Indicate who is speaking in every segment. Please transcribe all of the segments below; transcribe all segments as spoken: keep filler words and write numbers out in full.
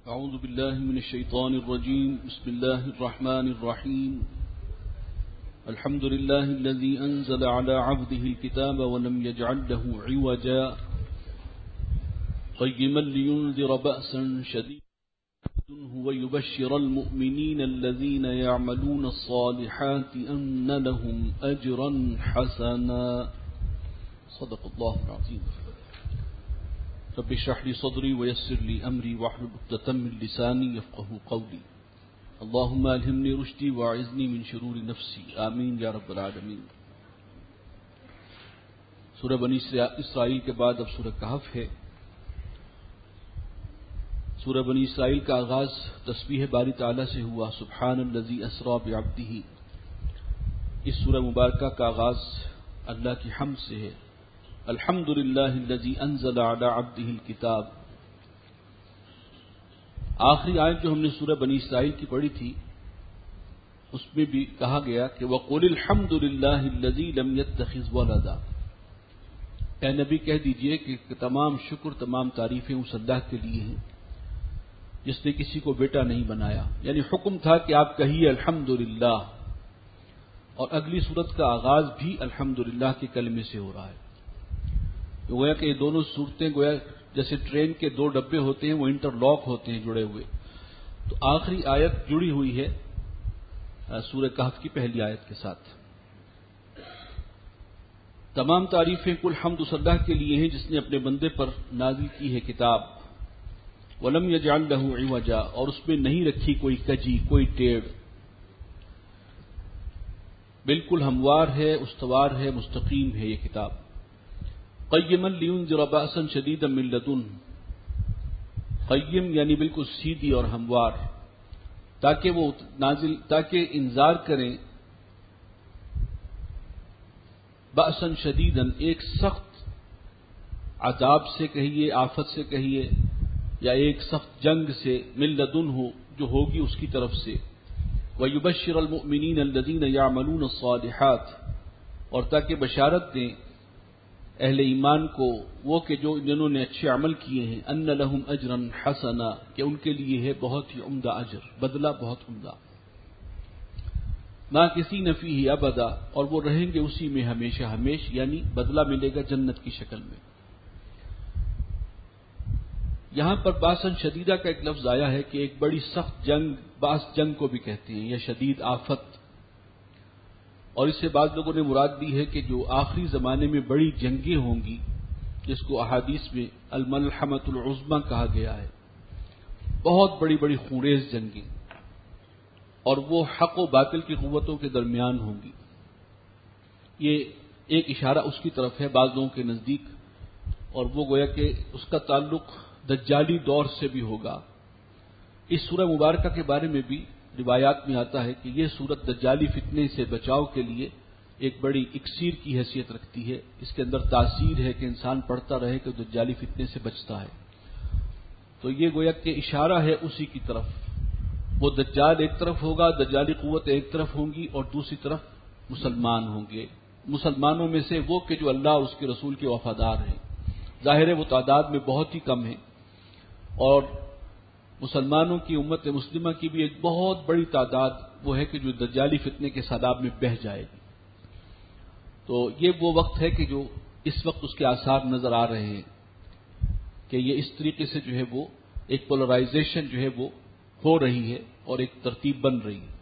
Speaker 1: أعوذ بالله من الشيطان الرجيم. بسم الله الرحمن الرحيم. الحمد لله الذي أنزل على عبده الكتاب ولم يجعل له عوجا قيما لينذر بأسا شديدا ويبشر المؤمنين الذين يعملون الصالحات أن لهم أجرا حسنا. صدق الله العظيم. رب اشرح لي صدري ويسر لي أمري واحلل عقدة من لساني يفقهوا قولي. اللهم ألهمني رشدي واعذني من شرور نفسي. آمین یا رب العالمین. سورہ بنی اسرائیل کے بعد اب سورہ کہف ہے. سورہ بنی اسرائیل کا آغاز تسبیح باری تعالیٰ سے ہوا. سبحان الذی اسریٰ بعبدہ. اس سورہ مبارکہ کا آغاز اللہ کی حمد سے ہے. الحمد للہ الذی انزل علی عبدہ الکتاب. آخری آیت جو ہم نے سورہ بنی اسرائیل کی پڑھی تھی اس میں بھی کہا گیا کہ وَقُلِ الْحَمْدُ لِلَّهِ الَّذِي لَمْ يَتَّخِذْ وَلَدًا. اے نبی کہہ دیجئے کہ تمام شکر تمام تعریفیں اس اللہ کے لیے ہیں جس نے کسی کو بیٹا نہیں بنایا. یعنی حکم تھا کہ آپ کہیے الحمدللہ، اور اگلی سورت کا آغاز بھی الحمدللہ کے کلمے سے ہو رہا ہے. گویا کہ یہ دونوں صورتیں گویا جیسے ٹرین کے دو ڈبے ہوتے ہیں وہ انٹر لاک ہوتے ہیں جڑے ہوئے. تو آخری آیت جڑی ہوئی ہے سورہ کہف کی پہلی آیت کے ساتھ. تمام تعریفیں کل حمد اس اللہ کے لیے ہیں جس نے اپنے بندے پر نازل کی ہے کتاب. وَلَمْ يَجْعَلْ لَهُ عِوَجًا. اور اس میں نہیں رکھی کوئی کجی کوئی ٹیڑھ، بالکل ہموار ہے، استوار ہے، مستقیم ہے یہ کتاب. قیما لینذر بأسا شدیدا من لدنہ. قیم یعنی بالکل سیدھی اور ہموار، تاکہ وہ نازل تاکہ انذار کریں بأسا شدیدا، ایک سخت عذاب سے کہیے، آفت سے کہیے، یا ایک سخت جنگ سے، من لدنہ جو ہوگی اس کی طرف سے. وَيُبَشِّرَ الْمُؤْمِنِينَ الَّذِينَ يَعْمَلُونَ الصَّالِحَاتِ. اور تاکہ بشارت دیں اہل ایمان کو وہ کہ جو جنہوں نے اچھے عمل کیے ہیں، ان لہم اجرا حسنا، کہ ان کے لیے ہے بہت ہی عمدہ اجر، بدلہ بہت عمدہ. ماکثین فیہ ابدا. اور وہ رہیں گے اسی میں ہمیشہ ہمیش، یعنی بدلہ ملے گا جنت کی شکل میں. یہاں پر باسن شدیدہ کا ایک لفظ آیا ہے کہ ایک بڑی سخت جنگ، باس جنگ کو بھی کہتے ہیں، یا شدید آفت. اور اس سے بعض لوگوں نے مراد دی ہے کہ جو آخری زمانے میں بڑی جنگیں ہوں گی جس کو احادیث میں الملحمۃ العظمیٰ کہا گیا ہے، بہت بڑی بڑی خونریز جنگیں، اور وہ حق و باطل کی قوتوں کے درمیان ہوں گی. یہ ایک اشارہ اس کی طرف ہے بعض لوگوں کے نزدیک، اور وہ گویا کہ اس کا تعلق دجالی دور سے بھی ہوگا. اس سورہ مبارکہ کے بارے میں بھی روایات میں آتا ہے کہ یہ سورت دجالی فتنے سے بچاؤ کے لیے ایک بڑی اکسیر کی حیثیت رکھتی ہے. اس کے اندر تاثیر ہے کہ انسان پڑھتا رہے کہ دجالی فتنے سے بچتا ہے. تو یہ گویا کہ اشارہ ہے اسی کی طرف. وہ دجال ایک طرف ہوگا، دجالی قوت ایک طرف ہوں گی، اور دوسری طرف مسلمان ہوں گے. مسلمانوں میں سے وہ کہ جو اللہ اور اس کے رسول کے وفادار ہیں. ظاہر ہے وہ تعداد میں بہت ہی کم ہے، اور مسلمانوں کی امت مسلمہ کی بھی ایک بہت بڑی تعداد وہ ہے کہ جو دجالی فتنے کے سیلاب میں بہہ جائے گی. تو یہ وہ وقت ہے کہ جو اس وقت اس کے آثار نظر آ رہے ہیں کہ یہ اس طریقے سے جو ہے وہ ایک پولرائزیشن جو ہے وہ ہو رہی ہے اور ایک ترتیب بن رہی ہے.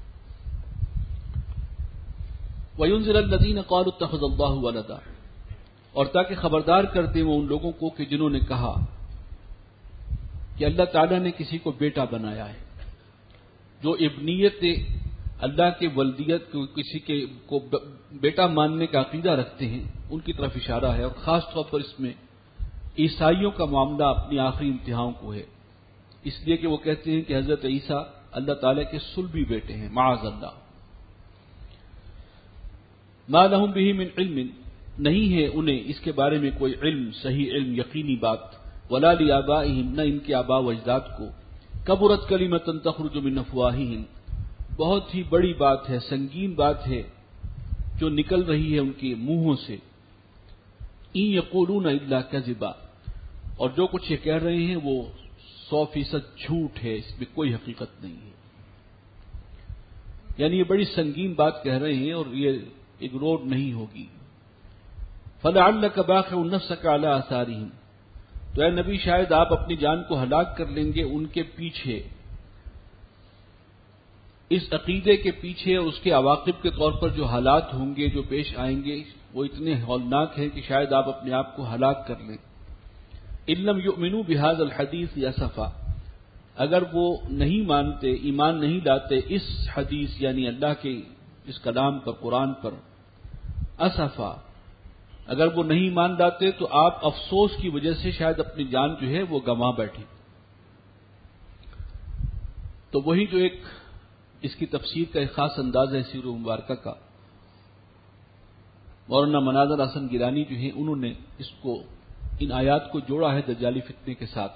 Speaker 1: وَيُنذِرَ الَّذِينَ قَالُوا اتَّخَذَ اللَّهُ وَلَدًا. اور تاکہ خبردار کر دیں وہ ان لوگوں کو کہ جنہوں نے کہا کہ اللہ تعالیٰ نے کسی کو بیٹا بنایا ہے. جو ابنیت اللہ کے ولدیت کو کسی کے کو بیٹا ماننے کا عقیدہ رکھتے ہیں ان کی طرف اشارہ ہے، اور خاص طور پر اس میں عیسائیوں کا معاملہ اپنی آخری انتہاؤں کو ہے. اس لیے کہ وہ کہتے ہیں کہ حضرت عیسیٰ اللہ تعالیٰ کے صلبی بیٹے ہیں، معاذ اللہ. ما لہم بہ من علم. نہیں ہے انہیں اس کے بارے میں کوئی علم، صحیح علم، یقینی بات. ولا لآبائہم. نہ ان کے آباء و اجداد کو. کبرت کلمۃ تخرج من افواہہم. بہت ہی بڑی بات ہے، سنگین بات ہے جو نکل رہی ہے ان کے منہوں سے. ان یقولون الا کذبا. اور جو کچھ یہ کہہ رہے ہیں وہ سو فیصد جھوٹ ہے، اس میں کوئی حقیقت نہیں ہے۔ یعنی یہ بڑی سنگین بات کہہ رہے ہیں اور یہ اگنور نہیں ہوگی۔ فَلَعَلَّكَ بَاخِعٌ نَفْسَكَ عَلَىٰ آثَارِهِمْ، تو اے نبی شاید آپ اپنی جان کو ہلاک کر لیں گے ان کے پیچھے، اس عقیدے کے پیچھے، اس کے عواقب کے طور پر جو حالات ہوں گے، جو پیش آئیں گے، وہ اتنے ہولناک ہیں کہ شاید آپ اپنے آپ کو ہلاک کر لیں۔ إِن لَّمْ يُؤْمِنُوا بِهَٰذَا الْحَدِيثِ أَسَفًا، اگر وہ نہیں مانتے، ایمان نہیں لاتے اس حدیث یعنی اللہ کے اس کلام پر، قرآن پر، اسفا، اگر وہ نہیں مان لاتے تو آپ افسوس کی وجہ سے شاید اپنی جان جو ہے وہ گنوا بیٹھے۔ تو وہی جو ایک اس کی تفسیر کا ایک خاص انداز ہے سورہ مبارکہ کا، مولانا مناظر حسن گیلانی جو ہیں انہوں نے اس کو، ان آیات کو جوڑا ہے دجالی فتنے کے ساتھ۔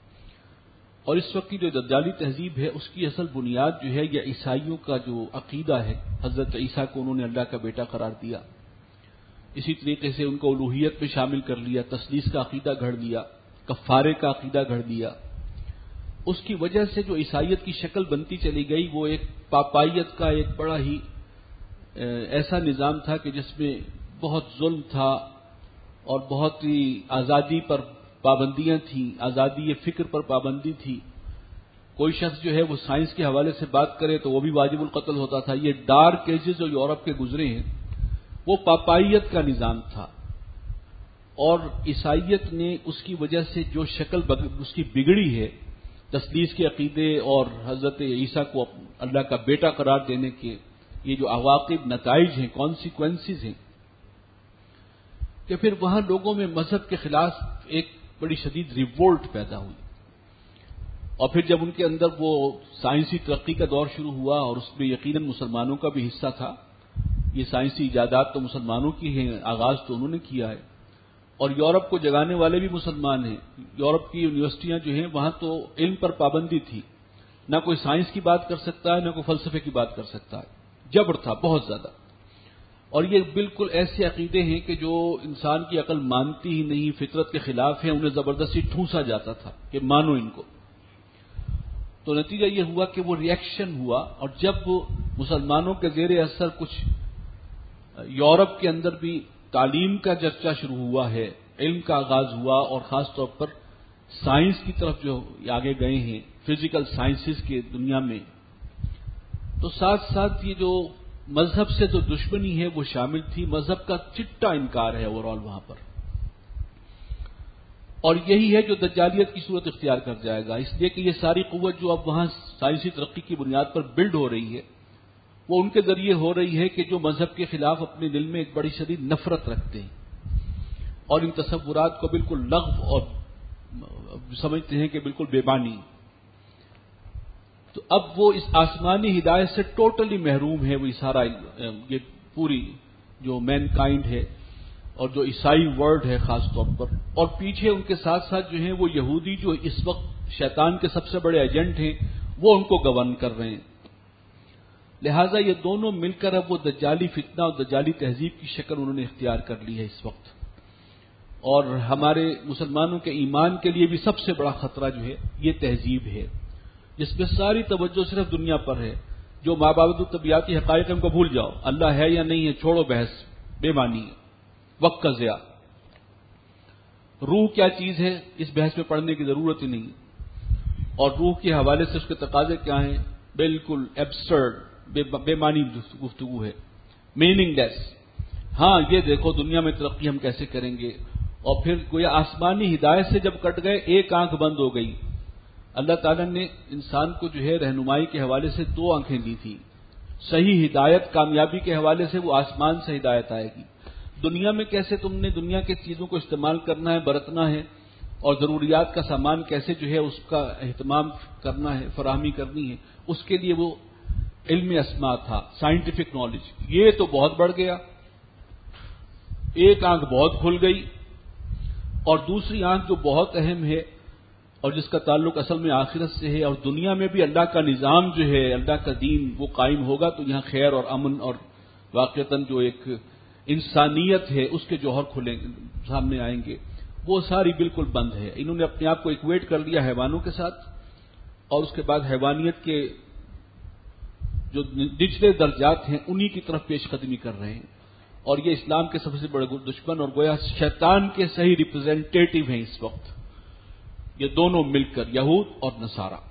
Speaker 1: اور اس وقت کی جو دجالی تہذیب ہے اس کی اصل بنیاد جو ہے یا عیسائیوں کا جو عقیدہ ہے، حضرت عیسیٰ کو انہوں نے اللہ کا بیٹا قرار دیا، اسی طریقے سے ان کو الوہیت میں شامل کر لیا، تثلیث کا عقیدہ گھڑ لیا، کفارے کا عقیدہ گھڑ لیا۔ اس کی وجہ سے جو عیسائیت کی شکل بنتی چلی گئی وہ ایک پاپائیت کا ایک بڑا ہی ایسا نظام تھا کہ جس میں بہت ظلم تھا اور بہت ہی آزادی پر پابندیاں تھیں، آزادی فکر پر پابندی تھی۔ کوئی شخص جو ہے وہ سائنس کے حوالے سے بات کرے تو وہ بھی واجب القتل ہوتا تھا۔ یہ ڈارک ایجز جو یورپ کے گزرے ہیں وہ پاپائیت کا نظام تھا، اور عیسائیت نے اس کی وجہ سے جو شکل اس کی بگڑی ہے، تثلیث کے عقیدے اور حضرت عیسیٰ کو اللہ کا بیٹا قرار دینے کے یہ جو عواقب، نتائج ہیں، کانسیکوینسز ہیں، کہ پھر وہاں لوگوں میں مذہب کے خلاف ایک بڑی شدید ریوولٹ پیدا ہوئی۔ اور پھر جب ان کے اندر وہ سائنسی ترقی کا دور شروع ہوا، اور اس میں یقیناً مسلمانوں کا بھی حصہ تھا، یہ سائنسی ایجادات تو مسلمانوں کی ہیں، آغاز تو انہوں نے کیا ہے، اور یورپ کو جگانے والے بھی مسلمان ہیں۔ یورپ کی یونیورسٹیاں جو ہیں وہاں تو علم پر پابندی تھی، نہ کوئی سائنس کی بات کر سکتا ہے، نہ کوئی فلسفے کی بات کر سکتا ہے، جبر تھا بہت زیادہ۔ اور یہ بالکل ایسے عقیدے ہیں کہ جو انسان کی عقل مانتی ہی نہیں، فطرت کے خلاف ہیں، انہیں زبردستی ٹھونسا جاتا تھا کہ مانو ان کو۔ تو نتیجہ یہ ہوا کہ وہ ری ایکشن ہوا، اور جب مسلمانوں کے زیر اثر کچھ یورپ کے اندر بھی تعلیم کا چرچا شروع ہوا ہے، علم کا آغاز ہوا، اور خاص طور پر سائنس کی طرف جو آگے گئے ہیں، فزیکل سائنسز کے دنیا میں، تو ساتھ ساتھ یہ جو مذہب سے جو دشمنی ہے وہ شامل تھی، مذہب کا چٹا انکار ہے اوورال وہاں پر۔ اور یہی ہے جو دجالیت کی صورت اختیار کر جائے گا، اس لیے کہ یہ ساری قوت جو اب وہاں سائنسی ترقی کی بنیاد پر بلڈ ہو رہی ہے، وہ ان کے ذریعے ہو رہی ہے کہ جو مذہب کے خلاف اپنے دل میں ایک بڑی شدید نفرت رکھتے ہیں اور ان تصورات کو بالکل لغو اور سمجھتے ہیں کہ بالکل بے معنی، تو اب وہ اس آسمانی ہدایت سے ٹوٹلی محروم ہے۔ وہ سارا یہ پوری جو مین کائنڈ ہے اور جو عیسائی ورلڈ ہے خاص طور پر، اور پیچھے ان کے ساتھ ساتھ جو ہیں وہ یہودی جو اس وقت شیطان کے سب سے بڑے ایجنٹ ہیں، وہ ان کو گورن کر رہے ہیں۔ لہٰذا یہ دونوں مل کر اب وہ دجالی فتنہ اور دجالی تہذیب کی شکل انہوں نے اختیار کر لی ہے اس وقت، اور ہمارے مسلمانوں کے ایمان کے لیے بھی سب سے بڑا خطرہ جو ہے یہ تہذیب ہے، جس میں ساری توجہ صرف دنیا پر ہے۔ جو مابعد الطبیعاتی حقائق ان کو بھول جاؤ، اللہ ہے یا نہیں ہے چھوڑو، بحث بے معنی ہے، وقت کا ضیاع۔ روح کیا چیز ہے اس بحث میں پڑھنے کی ضرورت ہی نہیں، اور روح کے حوالے سے اس کے تقاضے کیا ہیں، بالکل ایبسرڈ، بے, بے معنی گفتگو ہے، میننگ لیس۔ ہاں یہ دیکھو دنیا میں ترقی ہم کیسے کریں گے، اور پھر گویا آسمانی ہدایت سے جب کٹ گئے ایک آنکھ بند ہو گئی۔ اللہ تعالیٰ نے انسان کو جو ہے رہنمائی کے حوالے سے دو آنکھیں دی تھی، صحیح ہدایت کامیابی کے حوالے سے وہ آسمان سے ہدایت آئے گی، دنیا میں کیسے تم نے دنیا کی چیزوں کو استعمال کرنا ہے، برتنا ہے، اور ضروریات کا سامان کیسے جو ہے اس کا اہتمام کرنا ہے، فراہمی کرنی ہے، اس کے لیے وہ علم اسماء تھا، سائنٹیفک نالج۔ یہ تو بہت بڑھ گیا، ایک آنکھ بہت کھل گئی، اور دوسری آنکھ جو بہت اہم ہے اور جس کا تعلق اصل میں آخرت سے ہے، اور دنیا میں بھی اللہ کا نظام جو ہے، اللہ کا دین وہ قائم ہوگا تو یہاں خیر اور امن اور واقعتاً جو ایک انسانیت ہے اس کے جوہر کھلیں سامنے آئیں گے، وہ ساری بالکل بند ہے. انہوں نے اپنے آپ کو ایکویٹ کر لیا حیوانوں کے ساتھ، اور اس کے بعد حیوانیت کے جو نچلے درجات ہیں انہی کی طرف پیش قدمی کر رہے ہیں، اور یہ اسلام کے سب سے بڑے دشمن اور گویا شیطان کے صحیح ریپرزینٹیٹو ہیں اس وقت، یہ دونوں مل کر، یہود اور نصارہ.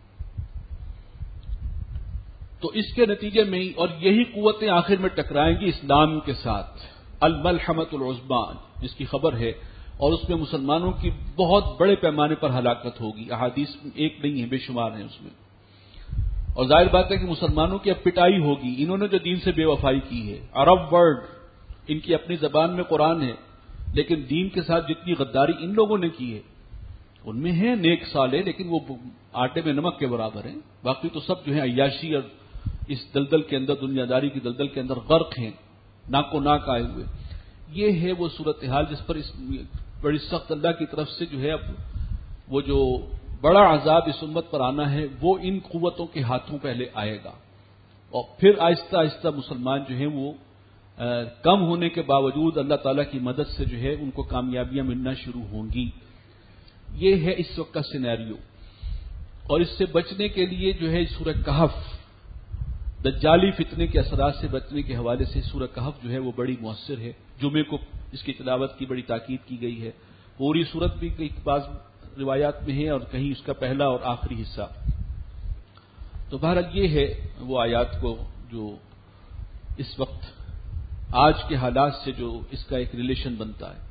Speaker 1: تو اس کے نتیجے میں، اور یہی قوتیں آخر میں ٹکرائیں گی اسلام کے ساتھ. الملحمۃ العظمیٰ جس کی خبر ہے، اور اس میں مسلمانوں کی بہت بڑے پیمانے پر ہلاکت ہوگی. احادیث ایک نہیں ہے، بے شمار ہیں اس میں. اور ظاہر بات ہے کہ مسلمانوں کی اب پٹائی ہوگی. انہوں نے جو دین سے بے وفائی کی ہے، عرب ورڈ ان کی اپنی زبان میں قرآن ہے، لیکن دین کے ساتھ جتنی غداری ان لوگوں نے کی ہے، ان میں ہیں نیک صالح، لیکن وہ آٹے میں نمک کے برابر ہیں. باقی تو سب جو ہیں عیاشی اور اس دلدل کے اندر، دنیا داری کی دلدل کے اندر غرق ہیں، ناک و ناک آئے ہوئے. یہ ہے وہ صورتحال جس پر اس بڑی سخت اللہ کی طرف سے جو ہے اب وہ جو بڑا عذاب اس امت پر آنا ہے، وہ ان قوتوں کے ہاتھوں پہلے آئے گا، اور پھر آہستہ آہستہ مسلمان جو ہیں وہ کم ہونے کے باوجود اللہ تعالیٰ کی مدد سے جو ہے ان کو کامیابیاں ملنا شروع ہوں گی. یہ ہے اس وقت کا سینیریو. اور اس سے بچنے کے لیے جو ہے سورہ کہف، دجالی فتنے کے اثرات سے بچنے کے حوالے سے سورہ کہف جو ہے وہ بڑی مؤثر ہے. جمعے کو اس کی تلاوت کی بڑی تاکید کی گئی ہے. پوری سورت بھی کئی بعض روایات میں ہے، اور کہیں اس کا پہلا اور آخری حصہ. تو بہرحال یہ ہے وہ آیات کو جو اس وقت آج کے حالات سے جو اس کا ایک ریلیشن بنتا ہے.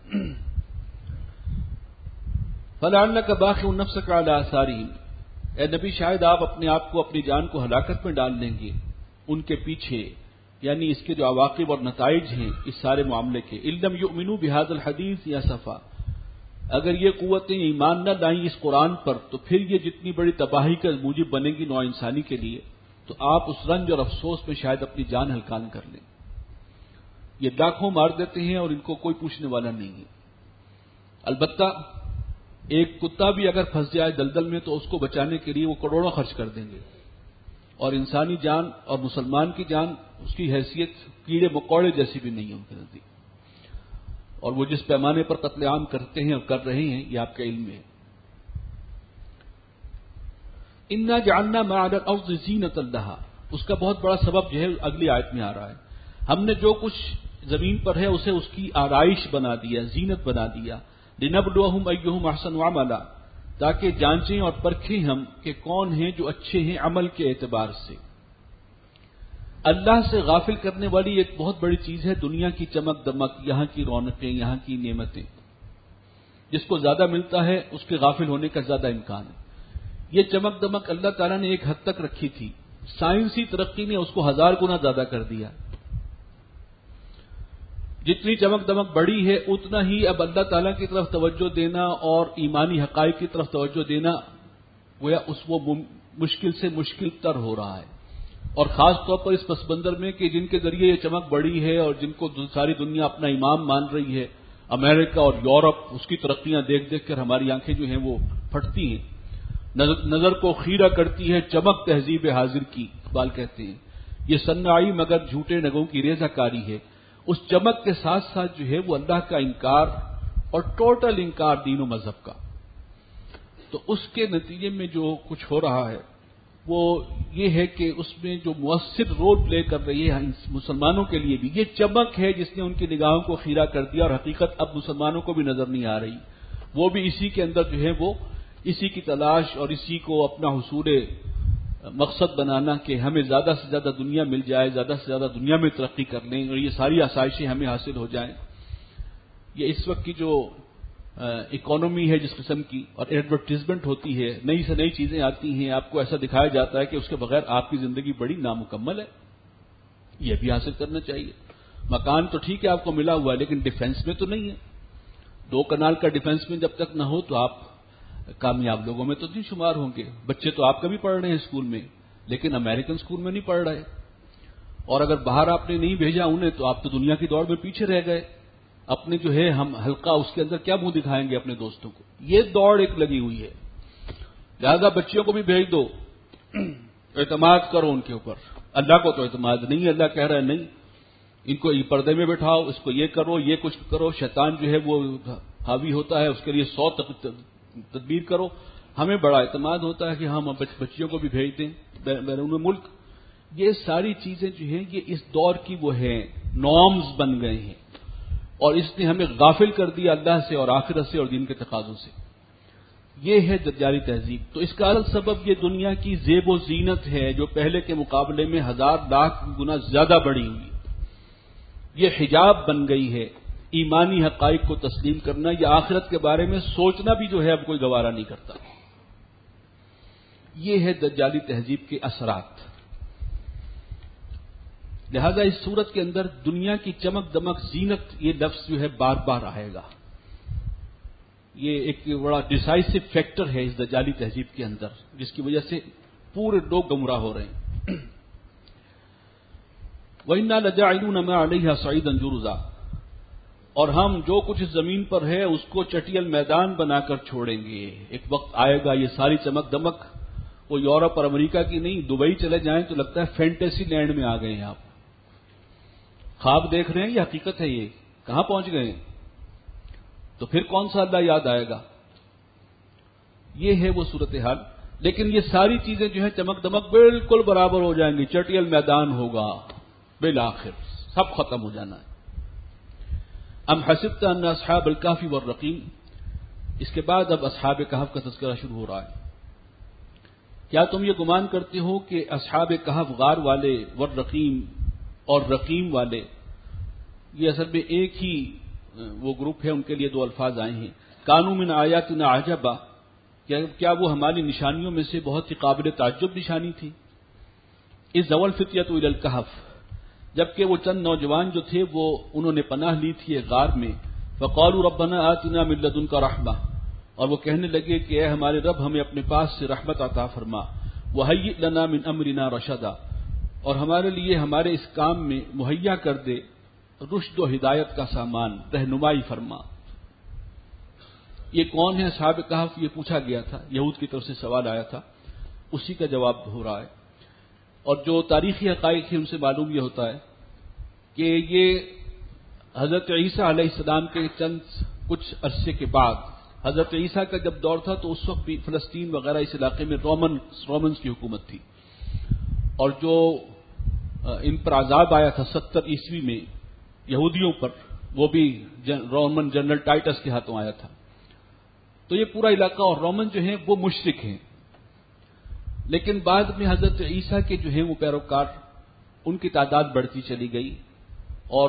Speaker 1: فَلَعَلَّكَ بَاخِعٌ نَفْسَكَ عَلَىٰ آثَارِهِمْ، اے نبی شاید آپ اپنے آپ کو، اپنی جان کو ہلاکت میں ڈال لیں گے ان کے پیچھے، یعنی اس کے جو عواقب اور نتائج ہیں اس سارے معاملے کے. إِن لَّمْ يُؤْمِنُوا بِهَٰذَا الْحَدِيثِ أَسَفًا، اگر یہ قوتیں ایمان نہ لائیں اس قرآن پر تو پھر یہ جتنی بڑی تباہی کا موجب بنے گی نوع انسانی کے لیے، تو آپ اس رنج اور افسوس میں شاید اپنی جان ہلکان کر لیں. یہ ڈاکوں مار دیتے ہیں اور ان کو کوئی پوچھنے والا نہیں ہے. البتہ ایک کتا بھی اگر پھنس جائے دلدل میں تو اس کو بچانے کے لیے وہ کروڑوں خرچ کر دیں گے، اور انسانی جان اور مسلمان کی جان اس کی حیثیت کیڑے مکوڑے جیسی بھی نہیں ہے ان کے نزدیک. اور وہ جس پیمانے پر قتل عام کرتے ہیں اور کر رہے ہیں یہ آپ کا علم ہے. انا جعلنا ما علی الارض زینۃ لها، اس کا بہت بڑا سبب جو ہے اگلی آیت میں آ رہا ہے. ہم نے جو کچھ زمین پر ہے اسے اس کی آرائش بنا دیا، زینت بنا دیا. لنبلوہم ایہم احسن عملا، تاکہ جانچیں اور پرکھیں ہم کہ کون ہیں جو اچھے ہیں عمل کے اعتبار سے. اللہ سے غافل کرنے والی ایک بہت بڑی چیز ہے دنیا کی چمک دمک، یہاں کی رونقیں، یہاں کی نعمتیں. جس کو زیادہ ملتا ہے اس کے غافل ہونے کا زیادہ امکان ہے. یہ چمک دمک اللہ تعالیٰ نے ایک حد تک رکھی تھی، سائنسی ترقی نے اس کو ہزار گنا زیادہ کر دیا. جتنی چمک دمک بڑی ہے اتنا ہی اب اللہ تعالیٰ کی طرف توجہ دینا اور ایمانی حقائق کی طرف توجہ دینا گویا اس وہ مشکل سے مشکل تر ہو رہا ہے. اور خاص طور پر اس پس منظر میں کہ جن کے ذریعے یہ چمک بڑی ہے اور جن کو ساری دنیا اپنا امام مان رہی ہے، امریکہ اور یورپ، اس کی ترقیاں دیکھ دیکھ کر ہماری آنکھیں جو ہیں وہ پھٹتی ہیں. نظر کو خیرہ کرتی ہے چمک تہذیب حاضر کی، اقبال کہتے ہیں. یہ صناعی مگر جھوٹے نگوں کی ریزہ کاری ہے. اس چمک کے ساتھ ساتھ جو ہے وہ اللہ کا انکار اور ٹوٹل انکار دین و مذہب کا. تو اس کے نتیجے میں جو کچھ ہو رہا ہے وہ یہ ہے کہ اس میں جو مؤثر رول پلے کر رہی ہے مسلمانوں کے لیے بھی یہ چمک ہے جس نے ان کی نگاہوں کو خیرہ کر دیا، اور حقیقت اب مسلمانوں کو بھی نظر نہیں آ رہی. وہ بھی اسی کے اندر جو ہے وہ اسی کی تلاش اور اسی کو اپنا حصول مقصد بنانا کہ ہمیں زیادہ سے زیادہ دنیا مل جائے، زیادہ سے زیادہ دنیا میں ترقی کر لیں اور یہ ساری آسائشیں ہمیں حاصل ہو جائیں. یہ اس وقت کی جو اکانومی ہے جس قسم کی، اور ایڈورٹیزمنٹ ہوتی ہے، نئی سے نئی چیزیں آتی ہیں، آپ کو ایسا دکھایا جاتا ہے کہ اس کے بغیر آپ کی زندگی بڑی نامکمل ہے. یہ بھی حاصل کرنا چاہیے. مکان تو ٹھیک ہے آپ کو ملا ہوا ہے لیکن ڈیفنس میں تو نہیں ہے. دو کنال کا ڈیفنس میں جب تک نہ ہو تو آپ کامیاب لوگوں میں تو نہیں شمار ہوں گے. بچے تو آپ کا بھی پڑھ رہے ہیں اسکول میں لیکن امریکن اسکول میں نہیں پڑھ رہے، اور اگر باہر آپ نے نہیں بھیجا انہیں تو آپ تو دنیا کی دوڑ میں پیچھے رہ گئے. اپنے جو ہے ہم حلقہ اس کے اندر کیا منہ دکھائیں گے اپنے دوستوں کو. یہ دوڑ ایک لگی ہوئی ہے. لہذا بچیوں کو بھی بھیج دو، اعتماد کرو ان کے اوپر. اللہ کو تو اعتماد نہیں ہے. اللہ کہہ رہا ہے نہیں، ان کو یہ پردے میں بٹھاؤ، اس کو یہ کرو، یہ کچھ کرو. شیطان جو ہے وہ حاوی ہوتا ہے اس کے لیے سو تدبیر کرو. ہمیں بڑا اعتماد ہوتا ہے کہ ہم بچیوں کو بھی بھیج دیں بیرون ملک. یہ ساری چیزیں جو ہیں یہ اس دور کی وہ ہیں نارمز بن گئے ہیں اور اس نے ہمیں غافل کر دیا اللہ سے اور آخرت سے اور دین کے تقاضوں سے. یہ ہے دجالی تہذیب. تو اس کا اصل سبب یہ دنیا کی زیب و زینت ہے جو پہلے کے مقابلے میں ہزار لاکھ گنا زیادہ بڑھی ہوئی. یہ حجاب بن گئی ہے ایمانی حقائق کو تسلیم کرنا. یا آخرت کے بارے میں سوچنا بھی جو ہے اب کوئی گوارا نہیں کرتا. یہ ہے دجالی تہذیب کے اثرات. لہذا اس صورت کے اندر دنیا کی چمک دمک زینت یہ لفظ جو ہے بار بار آئے گا. یہ ایک بڑا ڈیسائسو فیکٹر ہے اس دجالی تہذیب کے اندر جس کی وجہ سے پورے لوگ گمراہ ہو رہے ہیں. وَإِنَّا لَجَاعِلُونَ مَا عَلَيْهَا صَعِيدًا جُرُزًا. اور ہم جو کچھ اس زمین پر ہے اس کو چٹیل میدان بنا کر چھوڑیں گے. ایک وقت آئے گا یہ ساری چمک دمک وہ یورپ اور امریکہ کی نہیں. دبئی چلے جائیں تو لگتا ہے فینٹیسی لینڈ میں آ گئے ہیں آپ. خواب دیکھ رہے ہیں یہ حقیقت ہے. یہ کہاں پہنچ گئے ہیں؟ تو پھر کون سا اللہ یاد آئے گا؟ یہ ہے وہ صورتحال. لیکن یہ ساری چیزیں جو ہیں چمک دمک بالکل برابر ہو جائیں گی. چٹیل میدان ہوگا بالآخر سب ختم ہو جانا ہے. ام حسبت ان اصحاب الکہف والرقیم. اس کے بعد اب اصحاب کہف کا تذکرہ شروع ہو رہا ہے. کیا تم یہ گمان کرتے ہو کہ اصحاب کہف غار والے والرقیم اور رقیم والے یہ اصل میں ایک ہی وہ گروپ ہے. ان کے لیے دو الفاظ آئے ہیں. کانوا من آیاتنا عجبا. کیا وہ ہماری نشانیوں میں سے بہت ہی قابل تعجب نشانی تھی. اذ ذوى الفتية الى الكهف. جبکہ وہ چند نوجوان جو تھے وہ انہوں نے پناہ لی تھی ایک غار میں. فقالوا ربنا آتنا من لدنك رحمة. اور وہ کہنے لگے کہ اے ہمارے رب ہمیں اپنے پاس سے رحمت عطا فرما. وهيئ لنا من امرنا رشدا. اور ہمارے لیے ہمارے اس کام میں مہیا کر دے رشد و ہدایت کا سامان. رہنمائی فرما. یہ کون ہے اصحاب کہف؟ یہ پوچھا گیا تھا. یہود کی طرف سے سوال آیا تھا. اسی کا جواب ہو رہا ہے. اور جو تاریخی حقائق ہیں ان سے معلوم یہ ہوتا ہے کہ یہ حضرت عیسیٰ علیہ السلام کے چند کچھ عرصے کے بعد حضرت عیسیٰ کا جب دور تھا تو اس وقت بھی فلسطین وغیرہ اس علاقے میں رومن رومنز کی حکومت تھی. اور جو ان پر عذاب آیا تھا ستر عیسوی میں یہودیوں پر وہ بھی رومن جنرل ٹائٹس کے ہاتھوں آیا تھا. تو یہ پورا علاقہ اور رومن جو ہیں وہ مشرک ہیں. لیکن بعد میں حضرت عیسیٰ کے جو ہیں وہ پیروکار ان کی تعداد بڑھتی چلی گئی اور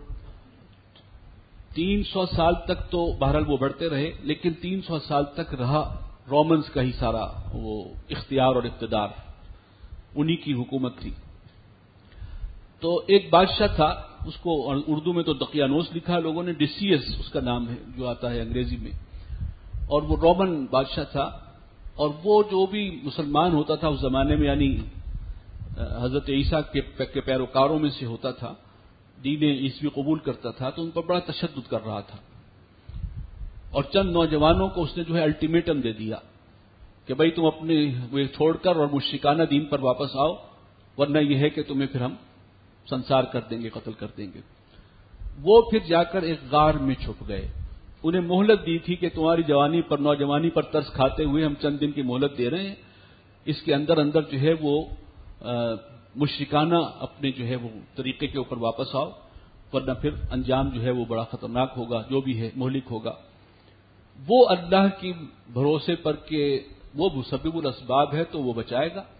Speaker 1: تین سو سال تک تو بہرحال وہ بڑھتے رہے. لیکن تین سو سال تک رہا رومنز کا ہی سارا وہ اختیار اور اقتدار. انہی کی حکومت تھی. تو ایک بادشاہ تھا اس کو اردو میں تو دقیانوس لکھا لوگوں نے. ڈیسیس اس کا نام ہے جو آتا ہے انگریزی میں. اور وہ رومن بادشاہ تھا. اور وہ جو بھی مسلمان ہوتا تھا اس زمانے میں یعنی حضرت عیسیٰ کے پیروکاروں میں سے ہوتا تھا دین عیسوی قبول کرتا تھا تو ان پر بڑا تشدد کر رہا تھا. اور چند نوجوانوں کو اس نے جو ہے الٹیمیٹم دے دیا کہ بھائی تم اپنے وہ چھوڑ کر اور مشرکانہ دین پر واپس آؤ ورنہ یہ ہے کہ تمہیں پھر ہم سنسار کر دیں گے قتل کر دیں گے. وہ پھر جا کر ایک غار میں چھپ گئے. انہیں مہلت دی تھی کہ تمہاری جوانی پر نوجوانی پر ترس کھاتے ہوئے ہم چند دن کی مہلت دے رہے ہیں. اس کے اندر اندر جو ہے وہ مشرکانہ اپنے جو ہے وہ طریقے کے اوپر واپس آؤ ورنہ پھر انجام جو ہے وہ بڑا خطرناک ہوگا جو بھی ہے مہلک ہوگا. وہ اللہ کی بھروسے پر کہ وہ مسبب الاسباب ہے تو وہ بچائے گا.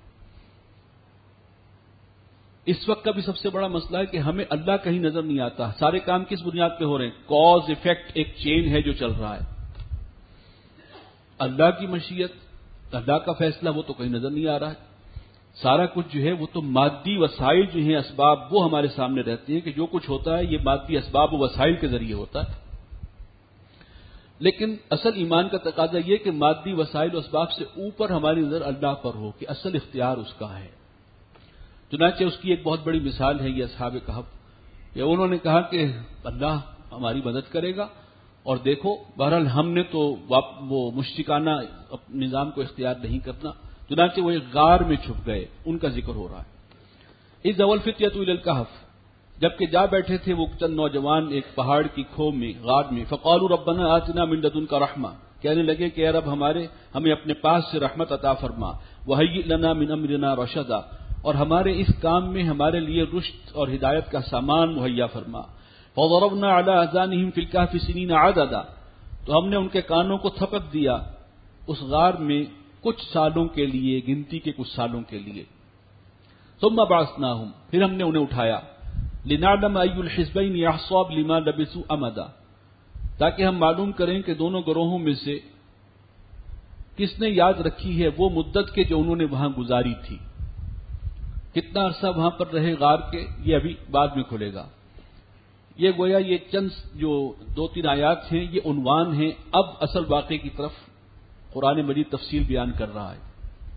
Speaker 1: اس وقت کا بھی سب سے بڑا مسئلہ ہے کہ ہمیں اللہ کہیں نظر نہیں آتا. سارے کام کس بنیاد پہ ہو رہے ہیں؟ کاز ایفیکٹ ایک چین ہے جو چل رہا ہے. اللہ کی مشیت اللہ کا فیصلہ وہ تو کہیں نظر نہیں آ رہا ہے. سارا کچھ جو ہے وہ تو مادی وسائل جو ہیں اسباب وہ ہمارے سامنے رہتے ہیں کہ جو کچھ ہوتا ہے یہ مادی اسباب و وسائل کے ذریعے ہوتا ہے. لیکن اصل ایمان کا تقاضا یہ کہ مادی وسائل و اسباب سے اوپر ہماری نظر اللہ پر ہو کہ اصل اختیار اس کا ہے. چنانچہ اس کی ایک بہت بڑی مثال ہے یہ اصحاب کہف کہ انہوں نے کہا کہ اللہ ہماری مدد کرے گا اور دیکھو بہرحال ہم نے تو وہ مشرکانہ نظام کو اختیار نہیں کرنا. چنانچہ وہ ایک غار میں چھپ گئے. ان کا ذکر ہو رہا ہے. اذ ذوى الفتية الى الكهف. جبکہ جا بیٹھے تھے وہ چند نوجوان ایک پہاڑ کی کھو میں، غار میں، فقالوا ربنا آتنا من لدنک رحمہ، کہنے لگے کہ اے رب ہمارے ہمیں اپنے پاس سے رحمت عطا فرما، وہیئ لنا من امرنا رشدا، اور ہمارے اس کام میں ہمارے لیے رشد اور ہدایت کا سامان مہیا فرما۔ فضربنا علی اذانہم فی الکہف سنین عددا، تو ہم نے ان کے کانوں کو تھپک دیا اس غار میں کچھ سالوں کے لیے، گنتی کے کچھ سالوں کے لیے۔ ثم بعثناہم، پھر ہم نے انہیں اٹھایا، لنعلم ای الحزبین احصی لما لبثوا امدا، تاکہ ہم معلوم کریں کہ دونوں گروہوں میں سے کس نے یاد رکھی ہے وہ مدت کے جو انہوں نے وہاں گزاری تھی۔ کتنا عرصہ وہاں پر رہے غار کے، یہ ابھی بعد میں کھلے گا۔ یہ گویا یہ چند جو دو تین آیات ہیں یہ عنوان ہیں، اب اصل واقعے کی طرف قرآن مجید تفصیل بیان کر رہا ہے۔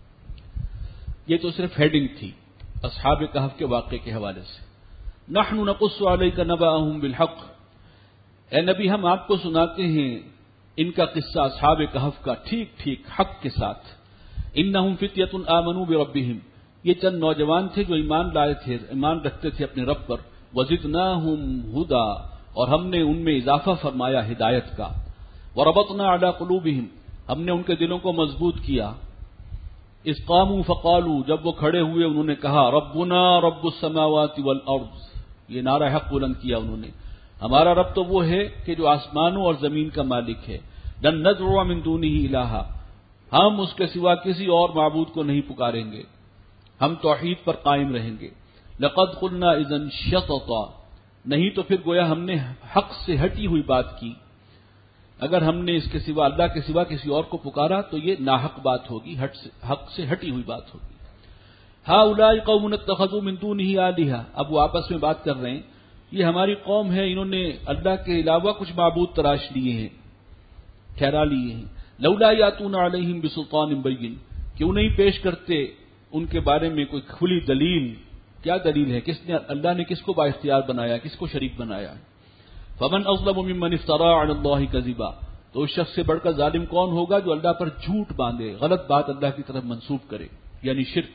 Speaker 1: یہ تو صرف ہیڈنگ تھی اصحاب کہف کے واقعے کے حوالے سے۔ نحن نقص علیک نبأہم بالحق، اے نبی ہم آپ کو سناتے ہیں ان کا قصہ اصحاب کہف کا ٹھیک ٹھیک حق کے ساتھ۔ انہم فتیۃ آمنوا بربہم، یہ چند نوجوان تھے جو ایمان لائے تھے، ایمان رکھتے تھے اپنے رب پر۔ وزدناہم ہدی، اور ہم نے ان میں اضافہ فرمایا ہدایت کا۔ وربطنا علی قلوبہم، ہم نے ان کے دلوں کو مضبوط کیا۔ اذ قاموا فقالوا، جب وہ کھڑے ہوئے انہوں نے کہا، ربنا رب السماوات والارض، یہ نعرہ حق بلند کیا انہوں نے، ہمارا رب تو وہ ہے کہ جو آسمانوں اور زمین کا مالک ہے۔ لن ندعو من دونہ الہا، ہم اس کے سوا کسی اور معبود کو نہیں پکاریں گے، ہم توحید پر قائم رہیں گے۔ لقد قلنا اذا شططا، نہیں تو پھر گویا ہم نے حق سے ہٹی ہوئی بات کی، اگر ہم نے اس کے سوا اللہ کے سوا کسی اور کو پکارا تو یہ ناحق بات ہوگی، حق سے ہٹی ہوئی بات ہوگی۔ ہؤلاء قوم اتخذوا من دونہ آلہہ، اب وہ آپس میں بات کر رہے ہیں، یہ ہماری قوم ہے، انہوں نے اللہ کے علاوہ کچھ معبود تراش لیے ہیں، ٹھہرا لیے ہیں۔ لولا یاتون علیہم بسلطان بین، کیوں نہیں پیش کرتے ان کے بارے میں کوئی کھلی دلیل؟ کیا دلیل ہے؟ کس نے، اللہ نے کس کو با اختیار بنایا، کس کو شریک بنایا؟ فمن اظلم ممن افترى علی اللہ کذبا، تو اس شخص سے بڑھ کر ظالم کون ہوگا جو اللہ پر جھوٹ باندھے، غلط بات اللہ کی طرف منسوب کرے، یعنی شرک۔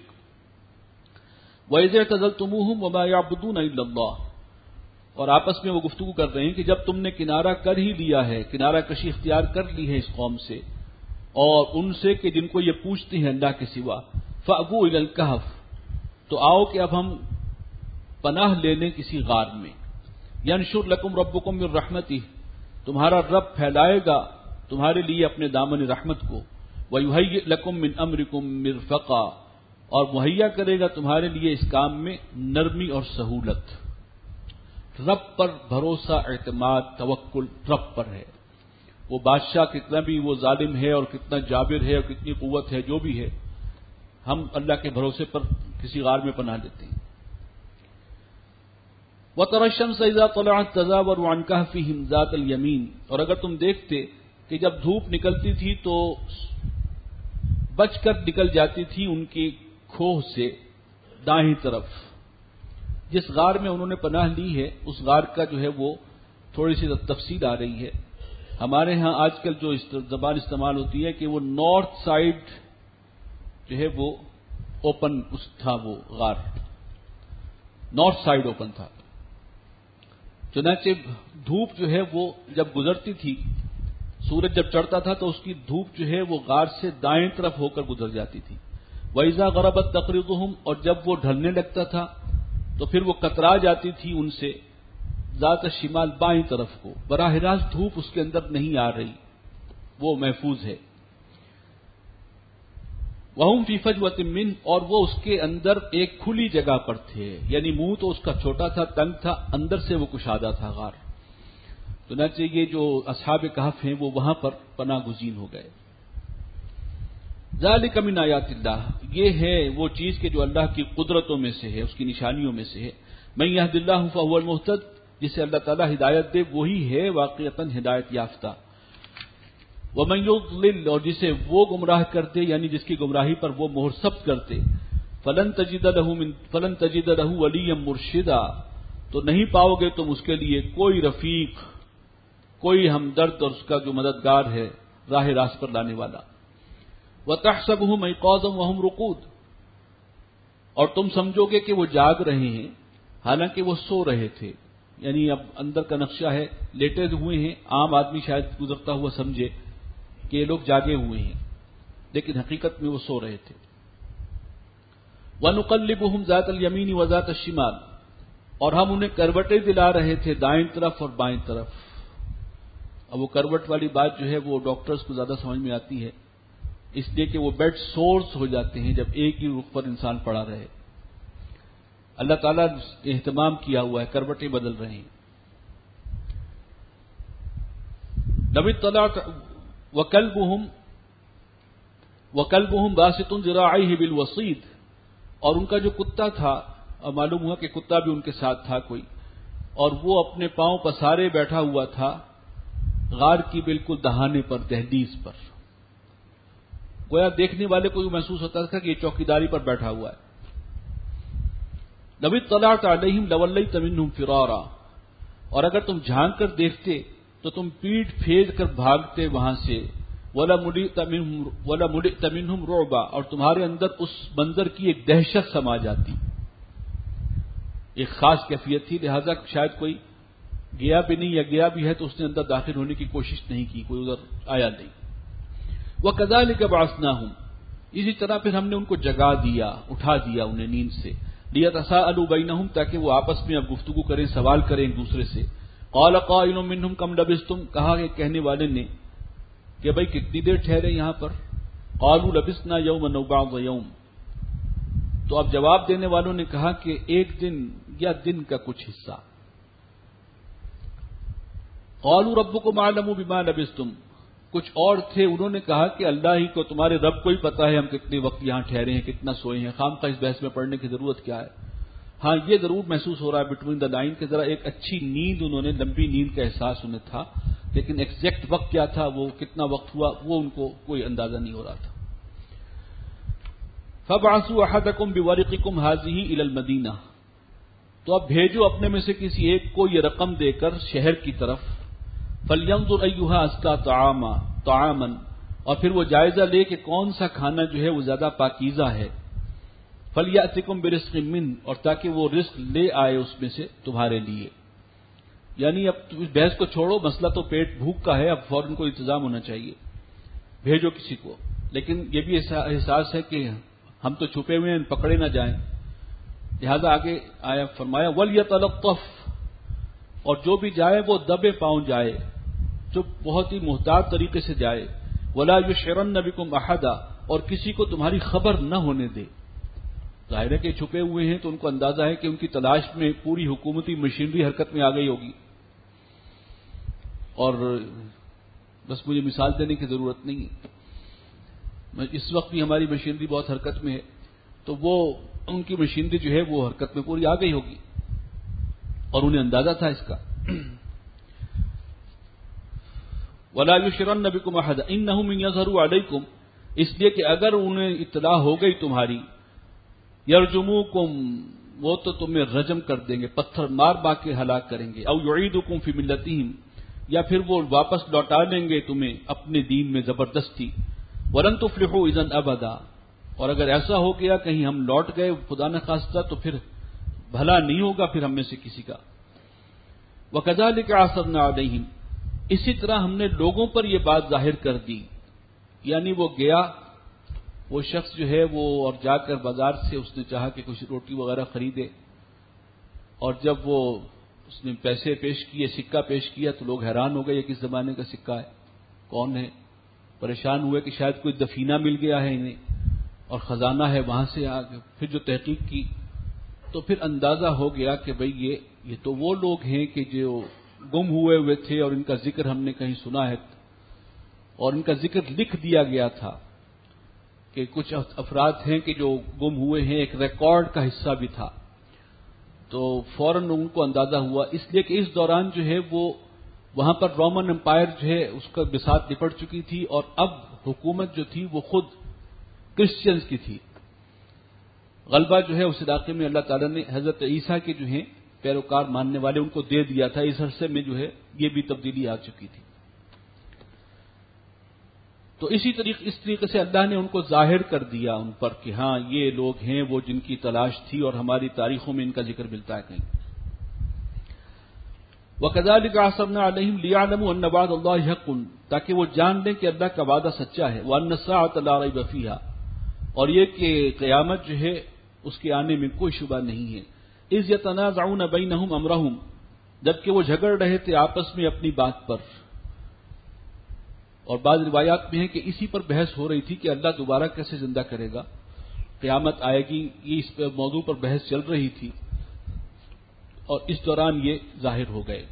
Speaker 1: وَإِذْ اعْتَزَلْتُمُوهُمْ وَمَا يَعْبُدُونَ إِلَّا اللَّهُ، اور آپس میں وہ گفتگو کر رہے ہیں کہ جب تم نے کنارہ کر ہی لیا ہے، کنارہ کشی اختیار کر لی ہے اس قوم سے اور ان سے کہ جن کو یہ پوچھتے ہیں اللہ کے سوا، فَأْوُوا إِلَى الْكَهْفِ، تو آؤ کہ اب ہم پناہ لے لیں کسی غار میں۔ يَنشُرْ لَكُمْ رَبُّكُمْ مِنْ رَحْمَتِهِ، تمہارا رب پھیلائے گا تمہارے لیے اپنے دامن رحمت کو۔ وَيُهَيِّئْ لَكُمْ مِنْ أَمْرِكُمْ مِرْفَقًا، اور مہیا کرے گا تمہارے لیے اس کام میں نرمی اور سہولت۔ رب پر بھروسہ، اعتماد، توکل رب پر ہے۔ وہ بادشاہ کتنا بھی وہ ظالم ہے اور کتنا جابر ہے اور کتنی قوت ہے جو بھی ہے، ہم اللہ کے بھروسے پر کسی غار میں پناہ لیتے ہیں۔ وَتَرَى الشَّمْسَ إِذَا طَلَعَتْ تَزَاوَرُ عَنْ كَهْفِهِمْ ذَاتَ الْيَمِينِ، اور اگر تم دیکھتے کہ جب دھوپ نکلتی تھی تو بچ کر نکل جاتی تھی ان کی کھوہ سے دائیں طرف۔ جس غار میں انہوں نے پناہ لی ہے اس غار کا جو ہے وہ تھوڑی سی تفصیل آ رہی ہے۔ ہمارے ہاں آج کل جو زبان استعمال ہوتی ہے کہ وہ نارتھ سائڈ جو ہے وہ اوپن اس تھا، وہ غار نارتھ سائڈ اوپن تھا، چنانچہ دھوپ جو ہے وہ جب گزرتی تھی، سورج جب چڑھتا تھا تو اس کی دھوپ جو ہے وہ غار سے دائیں طرف ہو کر گزر جاتی تھی۔ وَإِذَا غَرَبَتْ تَقْرِضُهُمْ، اور جب وہ ڈھلنے لگتا تھا تو پھر وہ کترا جاتی تھی ان سے ذات الشمال، بائیں طرف کو، براہ راست دھوپ اس کے اندر نہیں آ رہی، وہ محفوظ ہے۔ وَهُمْ فِي فَجْوَةٍ مِّنْهُ، اور وہ اس کے اندر ایک کھلی جگہ پر تھے، یعنی منہ تو اس کا چھوٹا تھا، تنگ تھا، اندر سے وہ کشادہ تھا غار۔ چنانچہ یہ جو اصحاب کہف ہیں وہ وہاں پر پناہ گزین ہو گئے۔ ذالک من آیات اللہ، یہ ہے وہ چیز کہ جو اللہ کی قدرتوں میں سے ہے، اس کی نشانیوں میں سے ہے۔ من یہد اللہ فہو المہتد، جسے اللہ تعالیٰ ہدایت دے وہی ہے واقعتاً ہدایت یافتہ۔ ومن یضلل، اور جسے وہ گمراہ کر دے، یعنی جس کی گمراہی پر وہ مہر ثبت کرتے، فلن تجد له من فلن تجد له ولیا مرشدا، تو نہیں پاؤ گے تم اس کے لیے کوئی رفیق، کوئی ہمدرد اور اس کا جو مددگار ہے راہ راست پر لانے والا۔ وَتَحْسَبُهُمْ أَيْقَاظًا وَهُمْ رُقُودٌ، اور تم سمجھو گے کہ وہ جاگ رہے ہیں، حالانکہ وہ سو رہے تھے. یعنی اب اندر کا نقشہ ہے، لیٹے ہوئے ہیں، عام آدمی شاید گزرتا ہوا سمجھے کہ یہ لوگ جاگے ہوئے ہیں، لیکن حقیقت میں وہ سو رہے تھے. وَنُقَلِّبُهُمْ ذَاتَ الْيَمِينِ وَذَاتَ الشِّمَالِ، اور ہم انہیں کروٹیں دلا رہے تھے دائیں طرف اور بائیں طرف. اب وہ کروٹ والی بات جو ہے وہ ڈاکٹرز کو زیادہ سمجھ میں آتی ہے، اس لیے کہ وہ بیڈ سورس ہو جاتے ہیں جب ایک ہی رخ پر انسان پڑا رہے. اللہ تعالیٰ نے اہتمام کیا ہوا ہے، کروٹیں بدل رہے ہیں. لَوِ اطَّلَعْتَ وَكَلْبُهُمْ وَكَلْبُهُمْ بَاسِطٌ ذِرَاعَيْهِ بِالْوَصِيدِ، اور ان کا جو کتا تھا، اور معلوم ہوا کہ کتا بھی ان کے ساتھ تھا کوئی، اور وہ اپنے پاؤں پسارے بیٹھا ہوا تھا غار کی بالکل دہانے پر، دہلیز پر. گویا دیکھنے والے کو یہ محسوس ہوتا تھا کہ یہ چوکیداری پر بیٹھا ہوا ہے. لَوِ اطَّلَعْتَ عَلَيْهِمْ لَوَلَّيْتَ مِنْهُمْ فِرَارًا، اور اگر تم جھانک کر دیکھتے تو تم پیٹ پھیر کر بھاگتے وہاں سے. وَلَمُلِئْتَ مِنْهُمْ رُعْبًا، اور تمہارے اندر اس منظر کی ایک دہشت سما جاتی. ایک خاص کیفیت تھی، لہذا شاید کوئی گیا بھی نہیں، یا گیا بھی ہے تو اس نے اندر داخل ہونے کی کوشش نہیں کی، کوئی ادھر آیا نہیں. وَكَذَلِكَ بَعَثْنَاهُمْ، اسی طرح پھر ہم نے ان کو جگا دیا، اٹھا دیا انہیں نیند سے. لِيَتَسَاءَلُوا بَيْنَهُمْ، تاکہ وہ آپس میں اب گفتگو کریں، سوال کریں ایک دوسرے سے. قَالَ قَائِلٌ مِّنْهُمْ كَمْ لَبِثْتُمْ، کہا کہ کہنے والے نے کہ بھئی کتنی دیر ٹھہرے یہاں پر. قَالُوا لَبِثْنَا يَوْمًا أَوْ بَعْضَ يَوْمٍ، تو اب جواب دینے والوں نے کہا کہ ایک دن یا دن کا کچھ حصہ. قَالُوا رَبُّكُمْ أَعْلَمُ بِمَا لَبِثْتُمْ، کچھ اور تھے انہوں نے کہا کہ اللہ ہی کو، تمہارے رب کو ہی پتا ہے ہم کتنے وقت یہاں ٹھہرے ہیں، کتنا سوئے ہیں، خام خواہ اس بحث میں پڑھنے کی ضرورت کیا ہے. ہاں یہ ضرور محسوس ہو رہا ہے بٹوین دا لائن کہ ذرا ایک اچھی نیند انہوں نے، لمبی نیند کا احساس انہیں تھا، لیکن ایگزیکٹ وقت کیا تھا، وہ کتنا وقت ہوا، وہ ان کو کوئی اندازہ نہیں ہو رہا تھا. فَابْعَثُوا أَحَدَكُمْ بِوَرِقِكُمْ هَٰذِهِ إِلَى الْمَدِينَةِ، تو اب بھیجو اپنے میں سے کسی ایک کو یہ رقم دے کر شہر کی طرف. فَلْيَنظُرْ أَيُّهَا أَزْكَىٰ طَعَامًا طَعَامًا، اور پھر وہ جائزہ لے کہ کون سا کھانا جو ہے وہ زیادہ پاکیزہ ہے. فَلْيَأْتِكُمْ بِرِزْقٍ مِّنْهُ، اور تاکہ وہ رزق لے آئے اس میں سے تمہارے لیے. یعنی اب اس بحث کو چھوڑو، مسئلہ تو پیٹ بھوک کا ہے، اب فوراً کو انتظام ہونا چاہیے، بھیجو کسی کو. لیکن یہ بھی احساس ہے کہ ہم تو چھپے ہوئے ہیں، پکڑے نہ جائیں، لہذا آگے آیا فرمایا وَلْيَتَلَطَّفْ، اور جو بھی جائے وہ دبے پاؤں جائے، جو بہت ہی محتاط طریقے سے جائے. وَلَا يُشْعِرَنَّ بِكُمْ أَحَدًا، اور کسی کو تمہاری خبر نہ ہونے دے. ظاہر ہے کہ چھپے ہوئے ہیں تو ان کو اندازہ ہے کہ ان کی تلاش میں پوری حکومتی مشینری حرکت میں آ گئی ہوگی. اور بس مجھے مثال دینے کی ضرورت نہیں ہے، اس وقت بھی ہماری مشینری بہت حرکت میں ہے، تو وہ ان کی مشینری جو ہے وہ حرکت میں پوری آ گئی ہوگی اور انہیں اندازہ تھا اس کا. وَلَا يُشْعِرَنَّ بِكُمْ أَحَدًا إِنَّهُمْ إِنْ يَظْهَرُوا عَلَيْكُمْ، اس لیے کہ اگر انہیں اطلاع ہو گئی تمہاری، يَرْجُمُوكُمْ، وہ تو تمہیں رجم کر دیں گے، پتھر مار مار کے ہلاک کریں گے. أَوْ يُعِيدُكُمْ فِي مِلَّتِهِمْ، یا پھر وہ واپس لوٹا لیں گے تمہیں اپنے دین میں زبردستی. وَلَن تُفْلِحُوا إِذًا أَبَدًا، اور اگر ایسا ہو گیا کہیں ہم لوٹ گئے خدا نخواستہ تو پھر بھلا نہیں ہوگا پھر ہم میں سے کسی کا. وَكَذَلِكَ عَثَرْنَا عَلَيْهِمْ، اسی طرح ہم نے لوگوں پر یہ بات ظاہر کر دی. یعنی وہ گیا، وہ شخص جو ہے وہ، اور جا کر بازار سے اس نے چاہا کہ کچھ روٹی وغیرہ خریدے، اور جب وہ اس نے پیسے پیش کیے، سکہ پیش کیا، تو لوگ حیران ہو گئے یہ کس زمانے کا سکہ ہے، کون ہے. پریشان ہوئے کہ شاید کوئی دفینہ مل گیا ہے انہیں اور خزانہ ہے وہاں سے آ گئے. پھر جو تحقیق کی تو پھر اندازہ ہو گیا کہ بھئی یہ یہ تو وہ لوگ ہیں کہ جو گم ہوئے ہوئے تھے اور ان کا ذکر ہم نے کہیں سنا ہے، اور ان کا ذکر لکھ دیا گیا تھا کہ کچھ افراد ہیں کہ جو گم ہوئے ہیں، ایک ریکارڈ کا حصہ بھی تھا. تو فوراً ان کو اندازہ ہوا، اس لیے کہ اس دوران جو ہے وہ وہاں پر رومن امپائر جو ہے اس کا بساط نپٹ چکی تھی، اور اب حکومت جو تھی وہ خود کرسچنز کی تھی. غلبہ جو ہے اس علاقے میں اللہ تعالیٰ نے حضرت عیسیٰ کے جو ہیں پیروکار ماننے والے ان کو دے دیا تھا. اس عرصے میں جو ہے یہ بھی تبدیلی آ چکی تھی. تو اسی طریقے اس طریقے سے اللہ نے ان کو ظاہر کر دیا ان پر کہ ہاں یہ لوگ ہیں وہ جن کی تلاش تھی اور ہماری تاریخوں میں ان کا ذکر ملتا ہے کہیں. وَكَذَلِكَ عَثَرْنَا عَلَيْهِمْ لِيَعْلَمُوا أَنَّ وَعْدَ اللَّهِ حَقٌّ تاکہ وہ جان لیں کہ اللہ کا وعدہ سچا ہے. وَأَنَّ السَّاعَةَ لَا رَيْبَ فِيهَا اور یہ کہ قیامت جو ہے اس کے آنے میں کوئی شبہ نہیں ہے. اِذْ يَتَنَازَعُونَ بَيْنَهُمْ أَمْرَهُمْ جبکہ وہ جھگڑ رہے تھے آپس میں اپنی بات پر. اور بعض روایات میں ہے کہ اسی پر بحث ہو رہی تھی کہ اللہ دوبارہ کیسے زندہ کرے گا, قیامت آئے گی, یہ اس موضوع پر بحث چل رہی تھی اور اس دوران یہ ظاہر ہو گئے.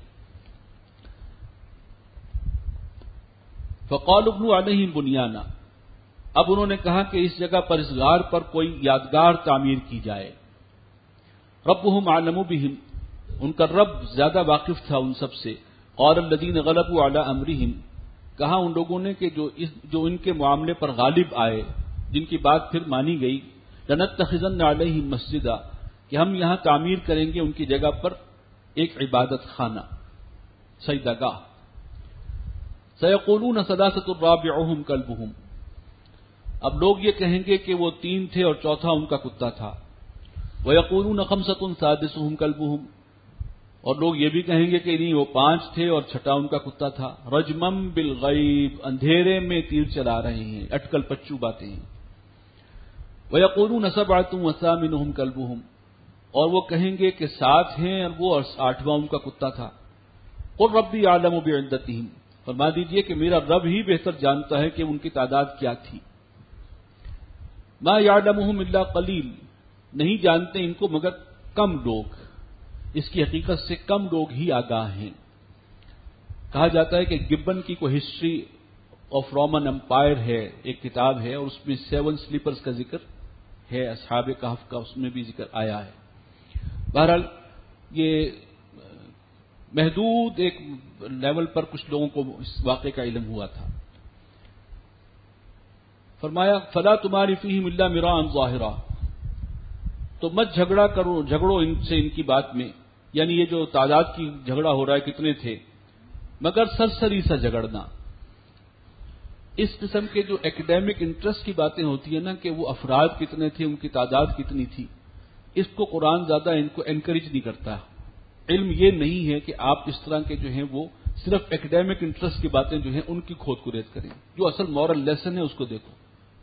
Speaker 1: فَقَالُوا ابْنُوا عَلَيْهِمْ بُنْيَانًا اب انہوں نے کہا کہ اس جگہ پر اس غار پر کوئی یادگار تعمیر کی جائے. ربهم اعلم بهم ان کا رب زیادہ واقف تھا ان سب سے. قال الذين غلبوا على امرهم کہا ان لوگوں نے کہ جو اس جو ان کے معاملے پر غالب آئے, جن کی بات پھر مانی گئی, لنتخذن علیہم مسجدا کہ ہم یہاں تعمیر کریں گے ان کی جگہ پر ایک عبادت خانہ, سجدہ گاہ. سیقولون ثلاثۃ رابعهم کلبهم اب لوگ یہ کہیں گے کہ وہ تین تھے اور چوتھا ان کا کتا تھا. ویقولون خمسۃ سادسهم کلبهم اور لوگ یہ بھی کہیں گے کہ نہیں وہ پانچ تھے اور چھٹا ان کا کتا تھا. رجمم بالغیب اندھیرے میں تیر چلا رہے ہیں, اٹکل پچو باتیں ہیں. ویقولون سبعۃ وثامنهم کلبهم اور وہ کہیں گے کہ سات ہیں اور وہ آٹھواں ان کا کتا تھا. قل ربی اعلم بعدتهم فرما دیجئے کہ میرا رب ہی بہتر جانتا ہے کہ ان کی تعداد کیا تھی. ما یعلمهم الا قلیل نہیں جانتے ان کو مگر کم لوگ, اس کی حقیقت سے کم لوگ ہی آگاہ ہیں. کہا جاتا ہے کہ گبن کی کوئی ہسٹری آف رومن امپائر ہے, ایک کتاب ہے اور اس میں سیون سلیپرز کا ذکر ہے, اصحاب کہف کا اس میں بھی ذکر آیا ہے. بہرحال یہ محدود ایک لیول پر کچھ لوگوں کو اس واقعے کا علم ہوا تھا. فرمایا فلا تماری فیہم الا مراء ظاہرا تو مت جھگڑا کرو جھگڑو ان سے ان کی بات میں, یعنی یہ جو تعداد کی جھگڑا ہو رہا ہے کتنے تھے, مگر سرسری سا جھگڑنا. اس قسم کے جو ایکڈیمک انٹرسٹ کی باتیں ہوتی ہیں نا کہ وہ افراد کتنے تھے, ان کی تعداد کتنی تھی, اس کو قرآن زیادہ ان کو انکریج نہیں کرتا. علم یہ نہیں ہے کہ آپ اس طرح کے جو ہیں وہ صرف ایکڈیمک انٹرسٹ کی باتیں جو ہیں ان کی کھود کرید کریں, جو اصل مورل لیسن ہے اس کو دیکھو.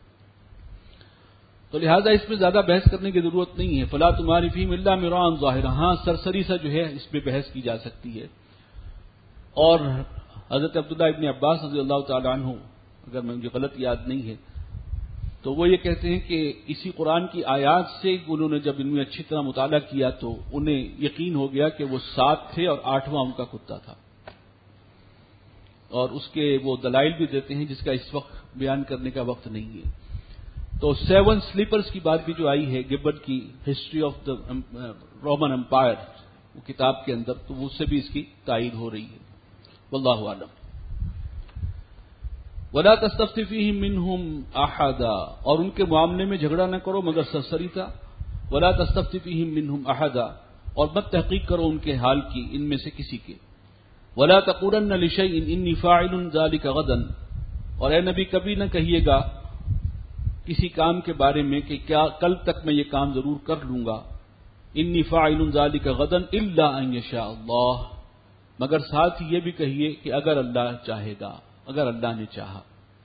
Speaker 1: تو لہذا اس میں زیادہ بحث کرنے کی ضرورت نہیں ہے. فلا تماری فیہم الا مراء ظاہرا ہاں سرسری سا جو ہے اس پہ بحث کی جا سکتی ہے. اور حضرت عبداللہ ابن عباس رضی اللہ تعالی عنہ اگر مجھے غلط یاد نہیں ہے تو وہ یہ کہتے ہیں کہ اسی قرآن کی آیات سے انہوں نے جب ان میں اچھی طرح مطالعہ کیا تو انہیں یقین ہو گیا کہ وہ سات تھے اور آٹھواں ان کا کتا تھا. اور اس کے وہ دلائل بھی دیتے ہیں جس کا اس وقت بیان کرنے کا وقت نہیں ہے. تو سیون سلیپرز کی بات بھی جو آئی ہے گبن کی history of the Roman empire وہ کتاب کے اندر, تو اس سے بھی اس کی تائید ہو رہی ہے. واللہ اعلم. ولا تستفت فیہم منہم احدا اور ان کے معاملے میں جھگڑا نہ کرو مگر سرسری تھا. ولا تستفت فیہم منہم احدا اور مت تحقیق کرو ان کے حال کی ان میں سے کسی کے. ولا تقولن لشیء انی فاعل ذلک غدا اور اے نبی کبھی نہ کہیے گا کسی کام کے بارے میں کہ کیا کل تک میں یہ کام ضرور کر لوں گا. انی فاعل ذلک غدا الا ان یشاء اللہ مگر ساتھ ہی یہ بھی کہیے کہ اگر اللہ چاہے گا, اگر اللہ نے چاہا.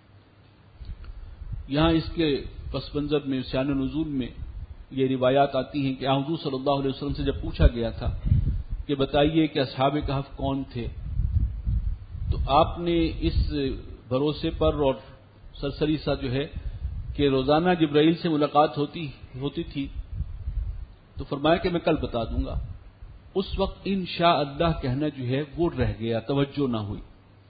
Speaker 1: یہاں اس کے پس منظر میں شان نزول میں یہ روایات آتی ہیں کہ حضور صلی اللہ علیہ وسلم سے جب پوچھا گیا تھا کہ بتائیے کہ اصحاب کہف کون تھے, تو آپ نے اس بھروسے پر اور سرسری سا جو ہے کہ روزانہ جبرائیل سے ملاقات ہوتی ہوتی تھی تو فرمایا کہ میں کل بتا دوں گا. اس وقت انشاء اللہ کہنا جو ہے وہ رہ گیا, توجہ نہ ہوئی.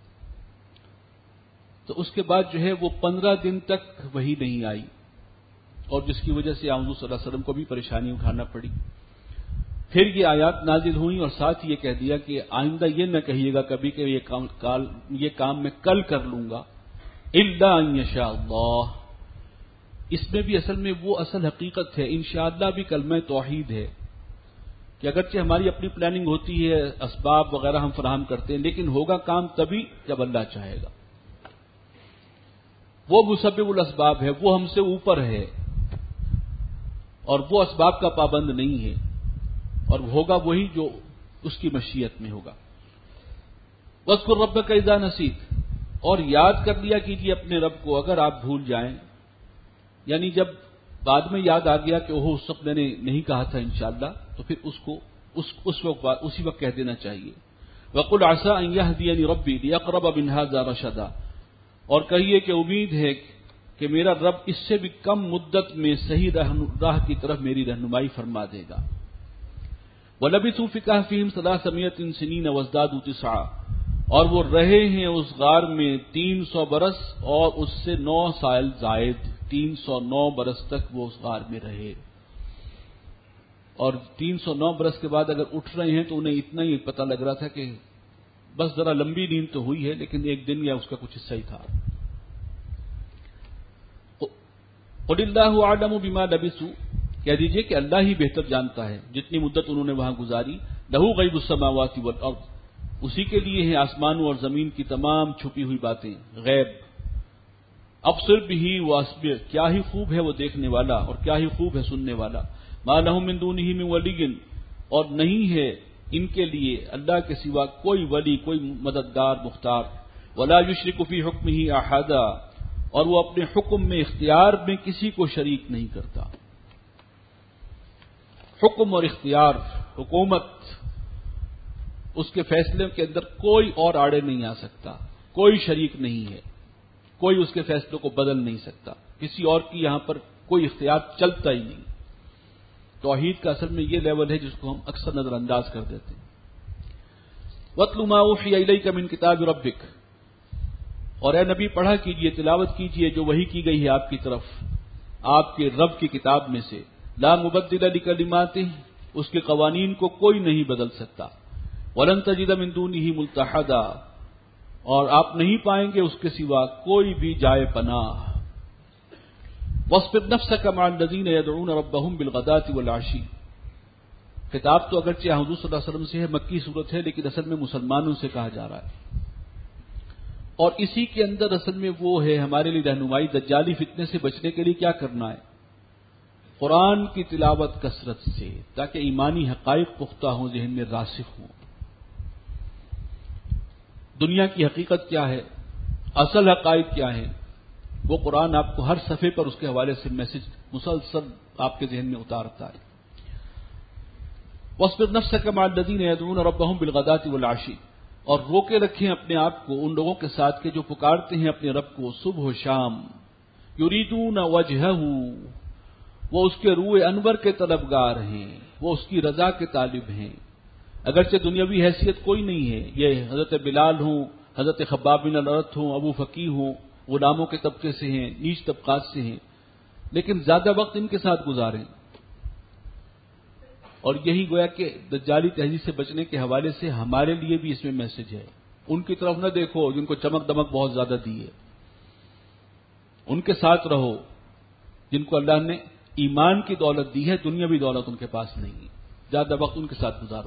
Speaker 1: تو اس کے بعد جو ہے وہ پندرہ دن تک وہی نہیں آئی اور جس کی وجہ سے حضور صلی اللہ علیہ وسلم کو بھی پریشانی اٹھانا پڑی. پھر یہ آیات نازل ہوئیں اور ساتھ یہ کہہ دیا کہ آئندہ یہ نہ کہیے گا کبھی کہ یہ کام کال یہ کام میں کل کر لوں گا الا ان یشاء اللہ. اس میں بھی اصل میں وہ اصل حقیقت ہے. انشاءاللہ بھی کلمہ توحید ہے کہ اگرچہ ہماری اپنی پلاننگ ہوتی ہے, اسباب وغیرہ ہم فراہم کرتے ہیں, لیکن ہوگا کام تبھی جب اللہ چاہے گا. وہ مسبب الاسباب ہے، وہ ہم سے اوپر ہے اور وہ اسباب کا پابند نہیں ہے، اور ہوگا وہی جو اس کی مشیت میں ہوگا۔ وَاذْكُرْ رَبَّكَ إِذَا نَسِيتَ، اور یاد کر لیا کیجیے اپنے رب کو اگر آپ بھول جائیں، یعنی جب بعد میں یاد آ گیا کہ اوہ اس وقت میں نے نہیں کہا تھا انشاءاللہ، تو پھر اس کو اس اس وقت اسی وقت کہہ دینا چاہیے۔ وَقُلْ عَسَىٰ أَن يَهْدِيَنِ رَبِّي لِأَقْرَبَ مِنْ هَٰذَا رَشَدًا، اور کہیے کہ امید ہے کہ میرا رب اس سے بھی کم مدت میں صحیح راہ کی طرف میری رہنمائی فرما دے گا۔ وَلَبِثُوا فِي كَهْفِهِمْ ثَلَاثَمِائَةٍ سِنِينَ وَازْدَادُوا تِسْعًا، اور وہ رہے ہیں اس غار میں تین سو برس اور اس سے نو سال زائد، تین سو نو برس تک وہ اس غار میں رہے، اور تین سو نو برس کے بعد اگر اٹھ رہے ہیں تو انہیں اتنا ہی پتہ لگ رہا تھا کہ بس ذرا لمبی نیند تو ہوئی ہے لیکن ایک دن یا اس کا کچھ حصہ ہی تھا۔ قُلِ اللَّهُ أَعْلَمُ بِمَا لَبِثُوا، کہہ دیجئے کہ اللہ ہی بہتر جانتا ہے جتنی مدت انہوں نے وہاں گزاری۔ لَهُ غَيْبُ السَّمَاوَاتِ وَالْأَرْضِ، اسی کے لیے ہیں آسمانوں اور زمین کی تمام چھپی ہوئی باتیں، غیب۔ ابصر بہ واسمع، کیا ہی خوب ہے وہ دیکھنے والا اور کیا ہی خوب ہے سننے والا۔ ما لہم من دونہ من ولی، اور نہیں ہے ان کے لیے اللہ کے سوا کوئی ولی، کوئی مددگار مختار۔ ولا یشرک فی حکمہ احدا، اور وہ اپنے حکم میں اختیار میں کسی کو شریک نہیں کرتا۔ حکم اور اختیار، حکومت، اس کے فیصلے کے اندر کوئی اور آڑے نہیں آ سکتا، کوئی شریک نہیں ہے، کوئی اس کے فیصلوں کو بدل نہیں سکتا، کسی اور کی یہاں پر کوئی اختیار چلتا ہی نہیں۔ توحید کا اصل میں یہ لیول ہے جس کو ہم اکثر نظر انداز کر دیتے ہیں۔ وَاتْلُ مَا أُوحِيَ إِلَيْكَ مِنْ كِتَابِ رَبِّكَ، اور اے نبی پڑھا کیجئے، تلاوت کیجئے جو وحی کی گئی ہے آپ کی طرف آپ کے رب کی کتاب میں سے۔ لا مبدل لکلماتہ، اس کے قوانین کو کوئی نہیں بدل سکتا۔ وَلَن تَجِدَ مِن دُونِهِ مُلْتَحَدًا، اور آپ نہیں پائیں گے اس کے سوا کوئی بھی جائے پناہ۔ وَاصْبِرْ نَفْسَكَ مَعَ الَّذِينَ يَدْعُونَ رَبَّهُمْ بِالْغَدَاةِ وَالْعَشِيِّ، خطاب تو اگرچہ حضور صلی اللہ علیہ وسلم سے ہے، مکی صورت ہے، لیکن اصل میں مسلمانوں سے کہا جا رہا ہے، اور اسی کے اندر اصل میں وہ ہے ہمارے لیے رہنمائی دجالی فتنے سے بچنے کے لیے کیا کرنا ہے۔ قرآن کی تلاوت کثرت سے، تاکہ ایمانی حقائق پختہ ہوں، ذہن میں راسخ ہوں۔ دنیا کی حقیقت کیا ہے، اصل حقائق کیا ہیں، وہ قرآن آپ کو ہر صفحے پر اس کے حوالے سے میسج مسلسل آپ کے ذہن میں اتارتا ہے۔ وَاصْبِرْ نَفْسَكَ مَعَ الَّذِينَ يَدْعُونَ رَبَّهُمْ بِالْغَدَاةِ وَالْعَشِيِّ، اور روکے رکھیں اپنے آپ کو ان لوگوں کے ساتھ کہ جو پکارتے ہیں اپنے رب کو صبح و شام۔ یریدون وجہہ، وہ اس کے روح انور کے طلبگار ہیں، وہ اس کی رضا کے طالب ہیں، اگرچہ دنیاوی حیثیت کوئی نہیں ہے، یہ حضرت بلال ہوں، حضرت خباب بن الارت ہوں، ابو فقی ہوں، غلاموں کے طبقے سے ہیں، نیچ طبقات سے ہیں، لیکن زیادہ وقت ان کے ساتھ گزاریں۔ اور یہی گویا کہ دجالی تہذیب سے بچنے کے حوالے سے ہمارے لیے بھی اس میں میسج ہے۔ ان کی طرف نہ دیکھو جن کو چمک دمک بہت زیادہ دی ہے، ان کے ساتھ رہو جن کو اللہ نے ایمان کی دولت دی ہے، دنیاوی دولت ان کے پاس نہیں ہے، زیادہ وقت ان کے ساتھ گزارو۔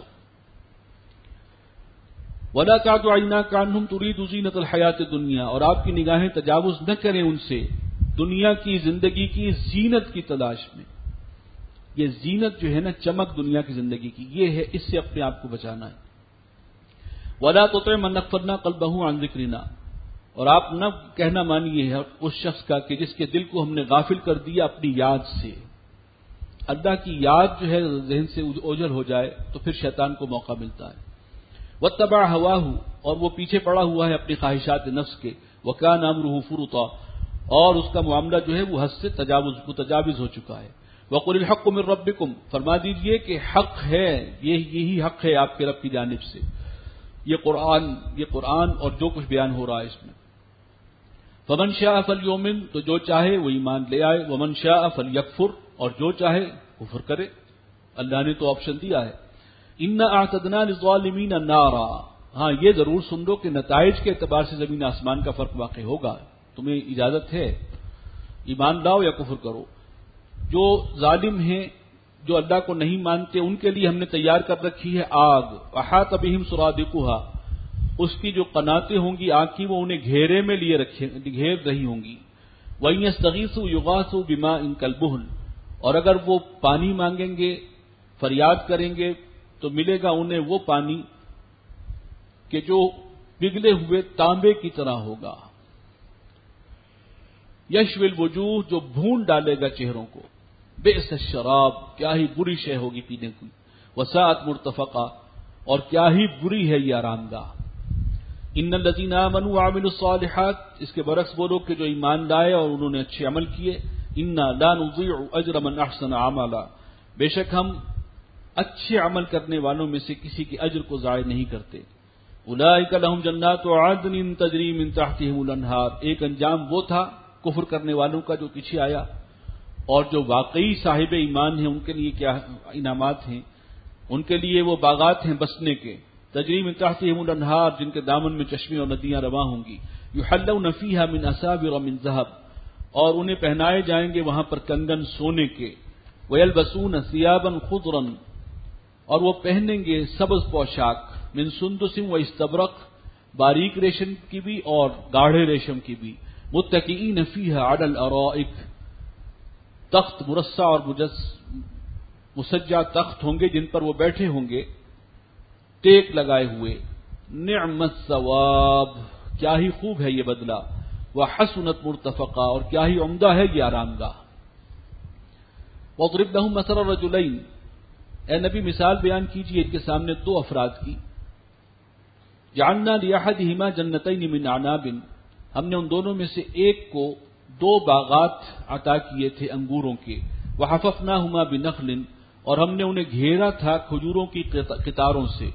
Speaker 1: وَلَا تَعْدُ عَيْنَاكَ عَنْهُمْ تُرِيدُ زِينَةَ الْحَيَاةِ الدُّنْيَا، اور آپ کی نگاہیں تجاوز نہ کریں ان سے دنیا کی زندگی کی زینت کی تلاش میں۔ یہ زینت جو ہے نا، چمک دنیا کی زندگی کی، یہ ہے، اس سے اپنے آپ کو بچانا ہے۔ وَلَا تُطِعْ مَنْ أَغْفَلْنَا قَلْبَهُ عَنْ ذِكْرِنَا، اور آپ نہ کہنا مانیے اس شخص کا کہ جس کے دل کو ہم نے غافل کر دیا اپنی یاد سے۔ اللہ کی یاد جو ہے ذہن سے اوجھل ہو جائے تو پھر شیطان کو موقع ملتا ہے۔ وَاتَّبَعَ هَوَاهُ، اور وہ پیچھے پڑا ہوا ہے اپنی خواہشات نفس کے۔ وَكَانَ أَمْرُهُ فُرُطًا، اور اس کا معاملہ جو ہے وہ حد سے تجاوز متجاوز ہو چکا ہے۔ وَقُلِ الْحَقُّ مِن رَبِّكُمْ، فرما دیجئے کہ حق ہے، یہ یہی حق ہے آپ کے رب کی جانب سے، یہ قرآن یہ قرآن اور جو کچھ بیان ہو رہا ہے اس میں۔ فَمَنْ شَاءَ فَلْيُؤْمِنْ، تو جو چاہے وہ ایمان لے آئے، وَمَنْ شَاءَ فَلْيَكْفُرْ، اور جو چاہے کفر کرے، اللہ نے تو آپشن دیا ہے۔ اِنَّا أَعْتَدْنَا لِلظَّالِمِينَ نَارًا، ہاں یہ ضرور سن لو کہ نتائج کے اعتبار سے زمین آسمان کا فرق واقع ہوگا، تمہیں اجازت ہے، ایمان لاؤ یا کفر کرو۔ جو ظالم ہیں، جو اللہ کو نہیں مانتے، ان کے لیے ہم نے تیار کر رکھی ہے آگ، احاط بہم سرادقها، اس کی جو قناتیں ہوں گی آگ کی وہ انہیں گھیرے میں لیے رکھے گھیر رہی ہوں گی۔ وَإِن يَسْتَغِيثُوا يُغَاثُوا بِمَاءٍ كَالْمُهْلِ، اور اگر وہ پانی مانگیں گے، فریاد کریں گے، تو ملے گا انہیں وہ پانی کہ جو پگھلے ہوئے تانبے کی طرح ہوگا، یشوی الوجوہ، جو بھون ڈالے گا چہروں کو، بئس الشراب، کیا ہی بری شے ہوگی پینے کی، وساءت مرتفقہ، اور کیا ہی بری ہے یہ آرامگاہ۔ ان الذین آمنوا وعملوا الصالحات، اس کے برعکس وہ لوگ کہ جو ایمان لائے اور انہوں نے اچھے عمل کیے، انا لا نضيع اجر من احسن عملا، بے شک ہم اچھے عمل کرنے والوں میں سے کسی کے اجر کو ضائع نہیں کرتے۔ اولئک لهم جنات عدن تجری من تحتهم الانہار، ایک انجام وہ تھا کفر کرنے والوں کا جو پیچھے آیا، اور جو واقعی صاحب ایمان ہیں ان کے لیے کیا انعامات ہیں، ان کے لیے وہ باغات ہیں بسنے کے، تجری من تحتهم الانہار، جن کے دامن میں چشمے اور ندیاں رواں ہوں گی، یحلون فیہا من اساور من ذہب، اور انہیں پہنائے جائیں گے وہاں پر کنگن سونے کے، ویلبسون ثیابا خضرا، اور وہ پہنیں گے سبز پوشاک، من سندس و استبرق، باریک ریشم کی بھی اور گاڑھے ریشم کی بھی، متکئین فیہا علی الارائک، تخت مرصع اور مجس مسجع تخت ہوں گے جن پر وہ بیٹھے ہوں گے ٹیک لگائے ہوئے، نعم الثواب، کیا ہی خوب ہے یہ بدلہ، وحسنت مرتفقہ، اور کیا ہی عمدہ ہے یہ آرامگاہ۔ وَاضْرِبْ لَهُم مَثَلَ الرَّجُلَيْنِ، اے نبی مثال بیان کیجیے ان کے سامنے دو افراد کی، جعلنا لأحدهما جنتين من اعناب، ہم نے ان دونوں میں سے ایک کو دو باغات عطا کیے تھے انگوروں کے، وحففناهما بنخل، اور ہم نے انہیں گھیرا تھا کھجوروں کی قطاروں سے۔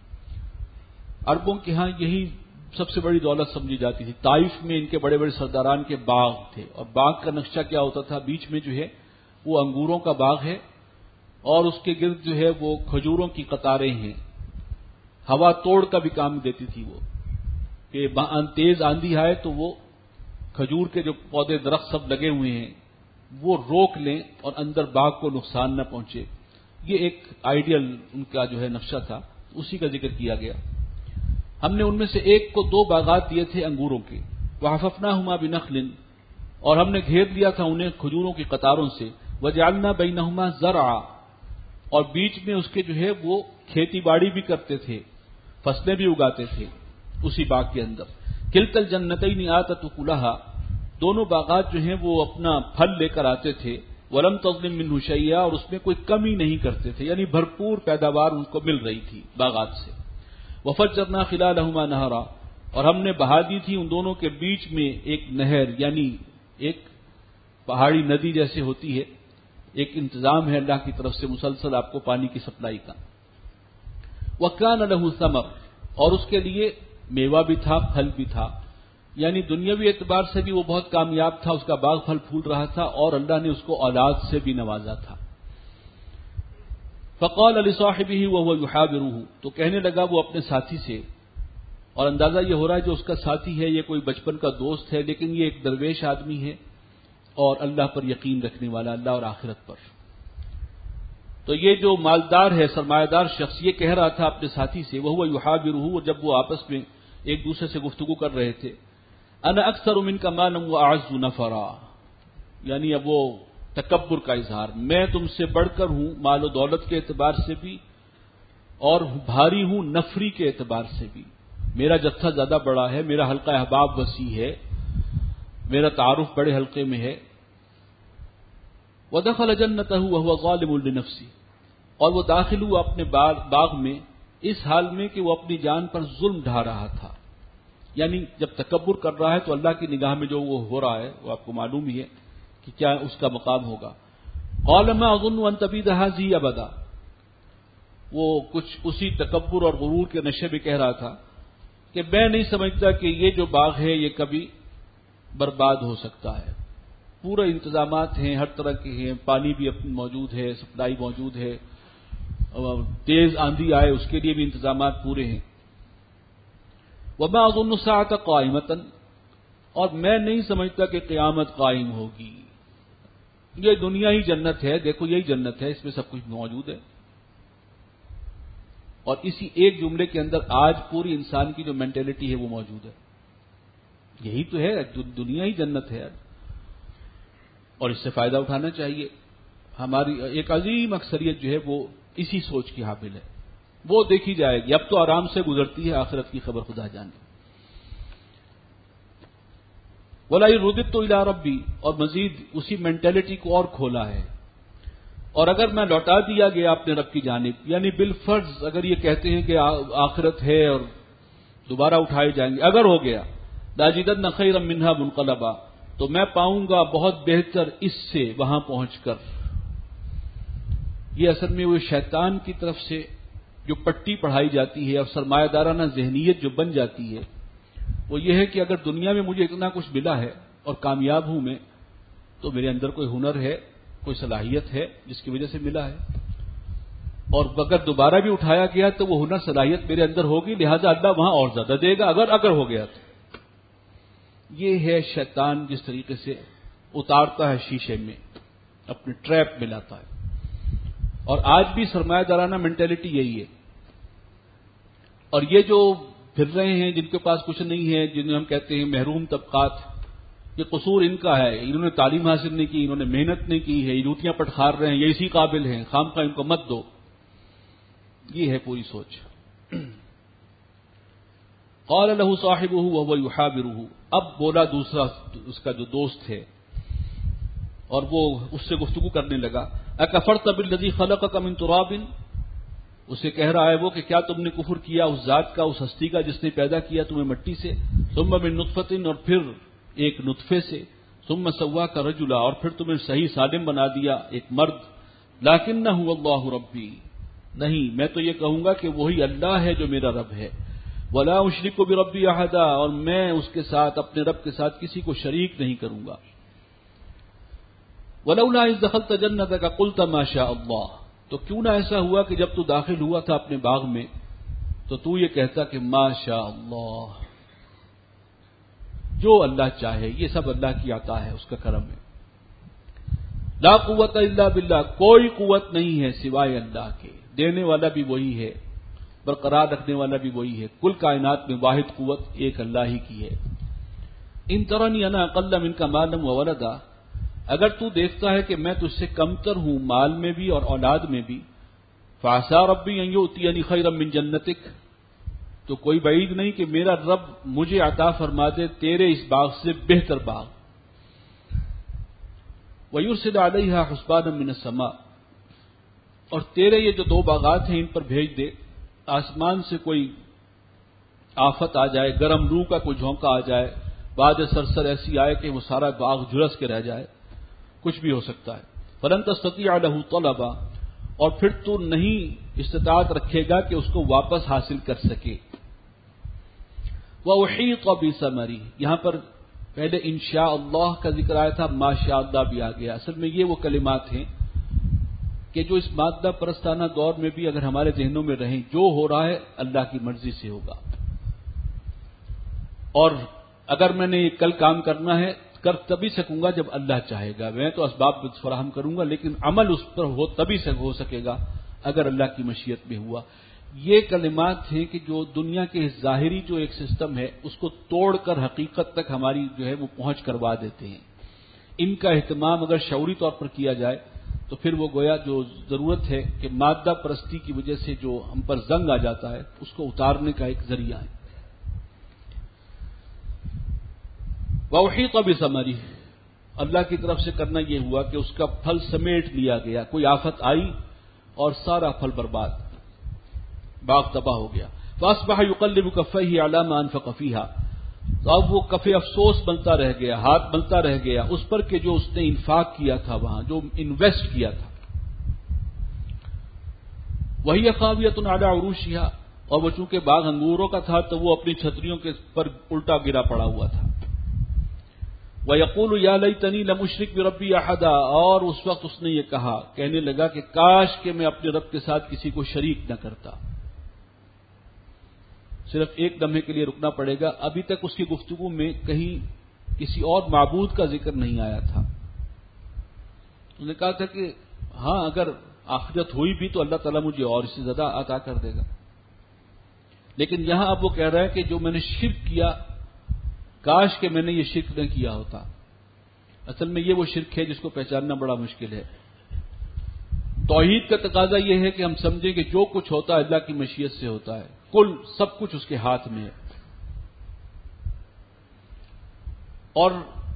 Speaker 1: عربوں کے ہاں یہی سب سے بڑی دولت سمجھی جاتی تھی۔ طائف میں ان کے بڑے بڑے سرداران کے باغ تھے، اور باغ کا نقشہ کیا ہوتا تھا، بیچ میں جو ہے وہ انگوروں کا باغ ہے، اور اس کے گرد جو ہے وہ کھجوروں کی قطاریں ہیں۔ ہوا توڑ کا بھی کام دیتی تھی وہ، کہ تیز آندھی آئے تو وہ کھجور کے جو پودے درخت سب لگے ہوئے ہیں وہ روک لیں اور اندر باغ کو نقصان نہ پہنچے۔ یہ ایک آئیڈیل ان کا جو ہے نقشہ تھا، اسی کا ذکر کیا گیا۔ ہم نے ان میں سے ایک کو دو باغات دیے تھے انگوروں کے، وحففناهما بنخل، اور ہم نے گھیر لیا تھا انہیں کھجوروں کی قطاروں سے، وجعلنا بینہما زرعا، اور بیچ میں اس کے جو ہے وہ کھیتی باڑی بھی کرتے تھے، فصلیں بھی اگاتے تھے اسی باغ کے اندر۔ کلتا الجنتین آتت اکلہا، دونوں باغات جو ہیں وہ اپنا پھل لے کر آتے تھے، ولم تظلم منہ شیئا، اور اس میں کوئی کمی نہیں کرتے تھے، یعنی بھرپور پیداوار ان کو مل رہی تھی باغات سے۔ وفجرنا خلالہما نہرا، اور ہم نے بہا دی تھی ان دونوں کے بیچ میں ایک نہر، یعنی ایک پہاڑی ندی جیسے ہوتی ہے، ایک انتظام ہے اللہ کی طرف سے مسلسل آپ کو پانی کی سپلائی کا۔ وَكَانَ لَهُ ثَمَرٌ، اور اس کے لیے میوہ بھی تھا، پھل بھی تھا، یعنی دنیاوی اعتبار سے بھی وہ بہت کامیاب تھا، اس کا باغ پھل پھول رہا تھا، اور اللہ نے اس کو اولاد سے بھی نوازا تھا۔ فقال لصاحبه وهو يحاوره، تو کہنے لگا وہ اپنے ساتھی سے، اور اندازہ یہ ہو رہا ہے جو اس کا ساتھی ہے یہ کوئی بچپن کا دوست ہے، لیکن یہ ایک درویش آدمی ہے اور اللہ پر یقین رکھنے والا، اللہ اور آخرت پر۔ تو یہ جو مالدار ہے، سرمایہ دار شخص، یہ کہہ رہا تھا اپنے ساتھی سے، وهو يحاوره، جب وہ آپس میں ایک دوسرے سے گفتگو کر رہے تھے، انا اکثر منک مالا واعز نفرا، یعنی اب وہ تکبر کا اظہار، میں تم سے بڑھ کر ہوں مال و دولت کے اعتبار سے بھی، اور بھاری ہوں نفری کے اعتبار سے بھی، میرا جتھا زیادہ بڑا ہے، میرا حلقہ احباب وسیع ہے، میرا تعارف بڑے حلقے میں ہے۔ ودخل جنتہ وهو ظالم لنفسه، اور وہ داخل ہوا اپنے باغ میں اس حال میں کہ وہ اپنی جان پر ظلم ڈھا رہا تھا، یعنی جب تکبر کر رہا ہے تو اللہ کی نگاہ میں جو وہ ہو رہا ہے وہ آپ کو معلوم ہی ہے کہ کیا اس کا مقام ہوگا۔ قال ما اظن ان تبید هذه ابدا، وہ کچھ اسی تکبر اور غرور کے نشے میں کہہ رہا تھا کہ میں نہیں سمجھتا کہ یہ جو باغ ہے یہ کبھی برباد ہو سکتا ہے، پورے انتظامات ہیں، ہر طرح کے ہیں، پانی بھی موجود ہے، سپلائی موجود ہے، تیز آندھی آئے اس کے لیے بھی انتظامات پورے ہیں۔ وما اظن الساعة قائمة، اور میں نہیں سمجھتا کہ قیامت قائم ہوگی، یہ دنیا ہی جنت ہے، دیکھو یہی جنت ہے، اس میں سب کچھ موجود ہے۔ اور اسی ایک جملے کے اندر آج پوری انسان کی جو مینٹلٹی ہے وہ موجود ہے، یہی تو ہے، دنیا ہی جنت ہے۔ اور اس سے فائدہ اٹھانا چاہیے. ہماری ایک عظیم اکثریت جو ہے وہ اسی سوچ کی حامل ہے. وہ دیکھی جائے گی، اب تو آرام سے گزرتی ہے، آخرت کی خبر خدا جانے. وَلَا يُرُدِّتُ إِلَىٰ رَبِّي، اور مزید اسی مینٹلٹی کو اور کھولا ہے. اور اگر میں لوٹا دیا گیا اپنے رب کی جانب، یعنی بالفرض اگر یہ کہتے ہیں کہ آخرت ہے اور دوبارہ اٹھائے جائیں گے، اگر ہو گیا لَأَجِدَنَّ خَيْرًا مِنْهَا مُنْقَلَبًا، تو میں پاؤں گا بہت بہتر اس سے وہاں پہنچ کر. یہ اصل میں وہ شیطان کی طرف سے جو پٹی پڑھائی جاتی ہے اور سرمایہ دارانہ ذہنیت جو بن جاتی ہے، وہ یہ ہے کہ اگر دنیا میں مجھے اتنا کچھ ملا ہے اور کامیاب ہوں میں، تو میرے اندر کوئی ہنر ہے، کوئی صلاحیت ہے جس کی وجہ سے ملا ہے، اور اگر دوبارہ بھی اٹھایا گیا تو وہ ہنر صلاحیت میرے اندر ہوگی، لہذا اللہ وہاں اور زیادہ دے گا اگر اگر ہو گیا تو. یہ ہے شیطان جس طریقے سے اتارتا ہے شیشے میں، اپنے ٹریپ میں لاتا ہے. اور آج بھی سرمایہ دارانہ مینٹلٹی یہی ہے. اور یہ جو پھر رہے ہیں جن کے پاس کچھ نہیں ہے، جنہیں ہم کہتے ہیں محروم طبقات، یہ قصور ان کا ہے. انہوں نے تعلیم حاصل نہیں کی، انہوں نے محنت نہیں کی ہے، یہ لوٹیاں پٹخار رہے ہیں، یہ اسی قابل ہیں، خام خواہ ان کو مت دو. یہ ہے پوری سوچ. قال له صاحبه وهو يحاوره، اب بولا دوسرا اس کا جو دوست ہے اور وہ اس سے گفتگو کرنے لگا. اکفرت بالذی خلقک من تراب، اسے کہہ رہا ہے وہ کہ کیا تم نے کفر کیا اس ذات کا، اس ہستی کا جس نے پیدا کیا تمہیں مٹی سے، ثم من نطفۃ، اور پھر ایک نطفے سے، ثم سواک رجلا، اور پھر تمہیں صحیح سالم بنا دیا ایک مرد. لکنہ اللہ ربی، نہیں میں تو یہ کہوں گا کہ وہی اللہ ہے جو میرا رب ہے. ولا اشرک بربی احدا، اور میں اس کے ساتھ اپنے رب کے ساتھ کسی کو شریک نہیں کروں گا. ولولا اذ دخلت جنتک قلت ما شاء اللہ، تو کیوں نہ ایسا ہوا کہ جب تو داخل ہوا تھا اپنے باغ میں تو تو یہ کہتا کہ ما شاء اللہ، جو اللہ چاہے، یہ سب اللہ کی عطا ہے، اس کا کرم ہے. لا قوت الا باللہ، کوئی قوت نہیں ہے سوائے اللہ کے، دینے والا بھی وہی ہے، برقرار رکھنے والا بھی وہی ہے. کل کائنات میں واحد قوت ایک اللہ ہی کی ہے. ان ترنی انا اقل منک مالا وولدا، اگر تو دیکھتا ہے کہ میں تجھ سے کمتر ہوں مال میں بھی اور اولاد میں بھی، فعسى ربی ان یؤتینی خیرا من جنتک، تو کوئی بعید نہیں کہ میرا رب مجھے عطا فرما دے تیرے اس باغ سے بہتر باغ. وَيُرْسِلَ عَلَيْهَا حُسْبَانًا مِّنَ السَّمَاءِ، اور تیرے یہ جو دو باغات ہیں ان پر بھیج دے آسمان سے کوئی آفت آ جائے، گرم لو کا کوئی جھونکا آ جائے، باد سرسر ایسی آئے کہ وہ سارا باغ جھلس کے رہ جائے، کچھ بھی ہو سکتا ہے. فَلَن تَسْتَطِيعَ لَهُ طَلَبًا، اور پھر تو نہیں استطاعت رکھے گا کہ اس کو واپس حاصل کر سکے. وَأُحِيطَ بِثَمَرِهِ، یہاں پر پہلے انشاء اللہ کا ذکر آیا تھا، ما شاء اللہ بھی آ گیا. اصل میں یہ وہ کلمات ہیں کہ جو اس مادہ پرستانہ دور میں بھی اگر ہمارے ذہنوں میں رہیں، جو ہو رہا ہے اللہ کی مرضی سے ہوگا، اور اگر میں نے یہ کل کام کرنا ہے کر تبھی سکوں گا جب اللہ چاہے گا. میں تو اسباب فراہم کروں گا لیکن عمل اس پر ہو تبھی سے ہو سکے گا اگر اللہ کی مشیت میں ہوا. یہ کلمات ہیں کہ جو دنیا کے ظاہری جو ایک سسٹم ہے اس کو توڑ کر حقیقت تک ہماری جو ہے وہ پہنچ کروا دیتے ہیں. ان کا اہتمام اگر شعوری طور پر کیا جائے تو پھر وہ گویا جو ضرورت ہے کہ مادہ پرستی کی وجہ سے جو ہم پر زنگ آ جاتا ہے اس کو اتارنے کا ایک ذریعہ ہے. وَأُحِيطَ بِثَمَرِهِ، اللہ کی طرف سے کرنا یہ ہوا کہ اس کا پھل سمیٹ لیا گیا. کوئی آفت آئی اور سارا پھل برباد، باغ تباہ ہو گیا. فَأَصْبَحَ يُقَلِّبُ كَفَّيْهِ عَلَى مَا أَنفَقَ فِيهَا، تو اب وہ کف افسوس بنتا رہ گیا، ہاتھ بنتا رہ گیا اس پر کہ جو اس نے انفاق کیا تھا، وہاں جو انویسٹ کیا تھا. وَهِيَ خَاوِيَةٌ عَلَى عُرُوشِهَا، اور وہ چونکہ باغ انگوروں کا تھا تو وہ اپنی چھتریوں کے پر الٹا گرا پڑا ہوا تھا. وَيَقُولُ يَا لَيْتَنِي لَمْ أُشْرِكْ بِرَبِّي أَحَدًا، اور اس وقت اس نے یہ کہا، کہنے لگا کہ کاش کہ میں اپنے رب کے ساتھ کسی کو شریک نہ کرتا. صرف ایک لمحے کے لیے رکنا پڑے گا. ابھی تک اس کی گفتگو میں کہیں کسی اور معبود کا ذکر نہیں آیا تھا. اس نے کہا تھا کہ ہاں اگر آخرت ہوئی بھی تو اللہ تعالیٰ مجھے اور اس سے زیادہ عطا کر دے گا. لیکن یہاں اب وہ کہہ رہا ہے کہ جو میں نے شرک کیا، کاش کہ میں نے یہ شرک نہ کیا ہوتا. اصل میں یہ وہ شرک ہے جس کو پہچاننا بڑا مشکل ہے۔ توحید کا تقاضا یہ ہے کہ ہم سمجھیں کہ جو کچھ ہوتا ہے اللہ کی مشیت سے ہوتا ہے، کل سب کچھ اس کے ہاتھ میں ہے، اور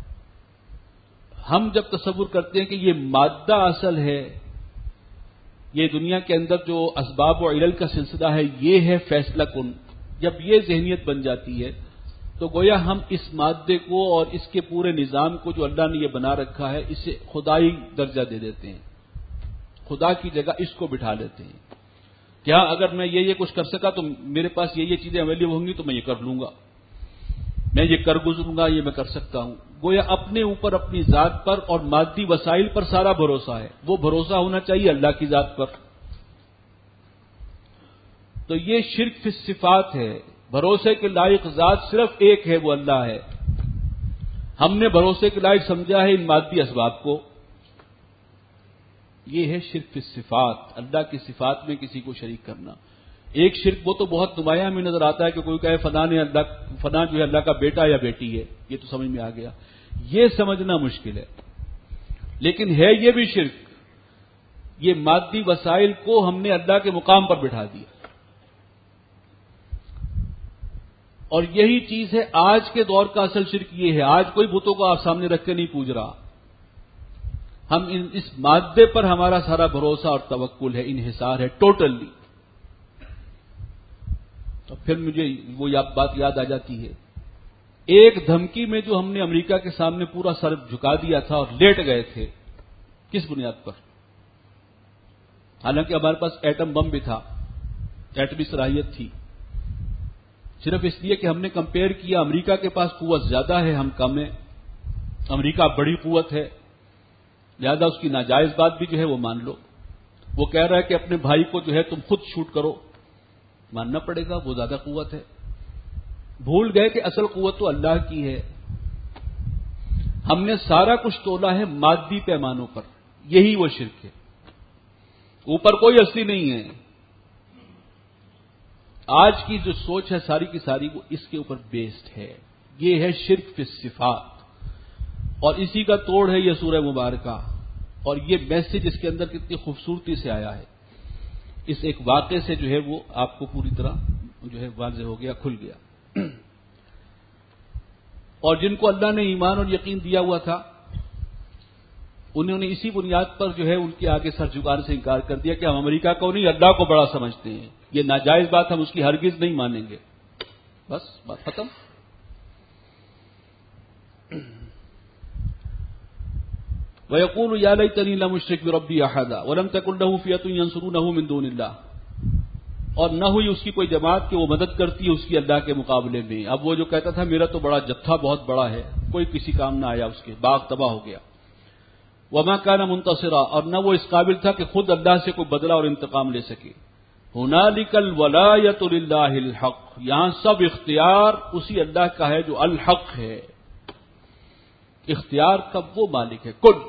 Speaker 1: ہم جب تصور کرتے ہیں کہ یہ مادہ اصل ہے، یہ دنیا کے اندر جو اسباب و علل کا سلسلہ ہے یہ ہے فیصلہ کن، جب یہ ذہنیت بن جاتی ہے تو گویا ہم اس مادے کو اور اس کے پورے نظام کو جو اللہ نے یہ بنا رکھا ہے اسے خدائی درجہ دے دیتے ہیں، خدا کی جگہ اس کو بٹھا لیتے ہیں۔ کیا اگر میں یہ یہ کچھ کر سکا تو میرے پاس یہ یہ چیزیں اویلیبل ہوں گی تو میں یہ کر لوں گا، میں یہ کر گزروں گا، یہ میں کر سکتا ہوں۔ گویا اپنے اوپر، اپنی ذات پر اور مادی وسائل پر سارا بھروسہ ہے، وہ بھروسہ ہونا چاہیے اللہ کی ذات پر۔ تو یہ شرک فی الصفات ہے، بھروسے کے لائق ذات صرف ایک ہے، وہ اللہ ہے۔ ہم نے بھروسے کے لائق سمجھا ہے ان مادی اسباب کو، یہ ہے شرک فی الصفات، اللہ کی صفات میں کسی کو شریک کرنا۔ ایک شرک وہ تو بہت نمایاں میں نظر آتا ہے کہ کوئی کہے فلاں نے اللہ فلاں جو ہے اللہ کا بیٹا یا بیٹی ہے، یہ تو سمجھ میں آ گیا، یہ سمجھنا مشکل ہے۔ لیکن ہے یہ بھی شرک، یہ مادی وسائل کو ہم نے اللہ کے مقام پر بٹھا دیا، اور یہی چیز ہے آج کے دور کا اصل شرک یہ ہے۔ آج کوئی بتوں کو آپ سامنے رکھ کے نہیں پوج رہا، ہم اس مادے پر ہمارا سارا بھروسہ اور توکل ہے، انحصار ہے ٹوٹلی۔ تو پھر مجھے وہ بات یاد آ جاتی ہے، ایک دھمکی میں جو ہم نے امریکہ کے سامنے پورا سر جھکا دیا تھا اور لیٹ گئے تھے، کس بنیاد پر؟ حالانکہ ہمارے پاس ایٹم بم بھی تھا، ایٹمی صلاحیت تھی، صرف اس لیے کہ ہم نے کمپیئر کیا امریکہ کے پاس قوت زیادہ ہے، ہم کم ہیں، امریکہ بڑی قوت ہے، لہذا اس کی ناجائز بات بھی جو ہے وہ مان لو۔ وہ کہہ رہا ہے کہ اپنے بھائی کو جو ہے تم خود شوٹ کرو، ماننا پڑے گا، وہ زیادہ قوت ہے۔ بھول گئے کہ اصل قوت تو اللہ کی ہے۔ ہم نے سارا کچھ تولا ہے مادی پیمانوں پر، یہی وہ شرک ہے، اوپر کوئی اصلی نہیں ہے۔ آج کی جو سوچ ہے ساری کی ساری وہ اس کے اوپر بیسڈ ہے، یہ ہے شرک فی الصفات، اور اسی کا توڑ ہے یہ سورہ مبارکہ، اور یہ میسج اس کے اندر کتنی خوبصورتی سے آیا ہے، اس ایک واقعے سے جو ہے وہ آپ کو پوری طرح جو ہے واضح ہو گیا، کھل گیا۔ اور جن کو اللہ نے ایمان اور یقین دیا ہوا تھا انہوں نے اسی بنیاد پر جو ہے ان کے آگے سر جھکانے سے انکار کر دیا کہ ہم امریکہ کو نہیں اللہ کو بڑا سمجھتے ہیں، یہ ناجائز بات ہم اس کی ہرگز نہیں مانیں گے، بس بات ختم۔ وَيَقُولُ يَا لَيْتَنِي لَمْ أُشْرِكْ بِرَبِّي أَحَدًا وَلَمْ تَكُن لَّهُ فِئَةٌ يَنصُرُونَهُ مِن دُونِ اللَّهِ، اور نہ ہوئی اس کی کوئی جماعت کہ وہ مدد کرتی ہے اس کی اللہ کے مقابلے میں۔ اب وہ جو کہتا تھا میرا تو بڑا جتھا بہت بڑا ہے، کوئی کسی کام نہ آیا، اس کے باغ تباہ ہو گیا۔ وَمَا كَانَ مُنتَصِرًا، اور نہ وہ اس قابل تھا کہ خود اللہ سے کوئی بدلہ اور انتقام لے سکے۔ هُنَالِكَ الْوَلَایَةُ لِلَّهِ الْحَقِّ، یہاں سب اختیار اسی اللہ کا ہے جو الحق ہے، اختیار کا وہ مالک ہے، کل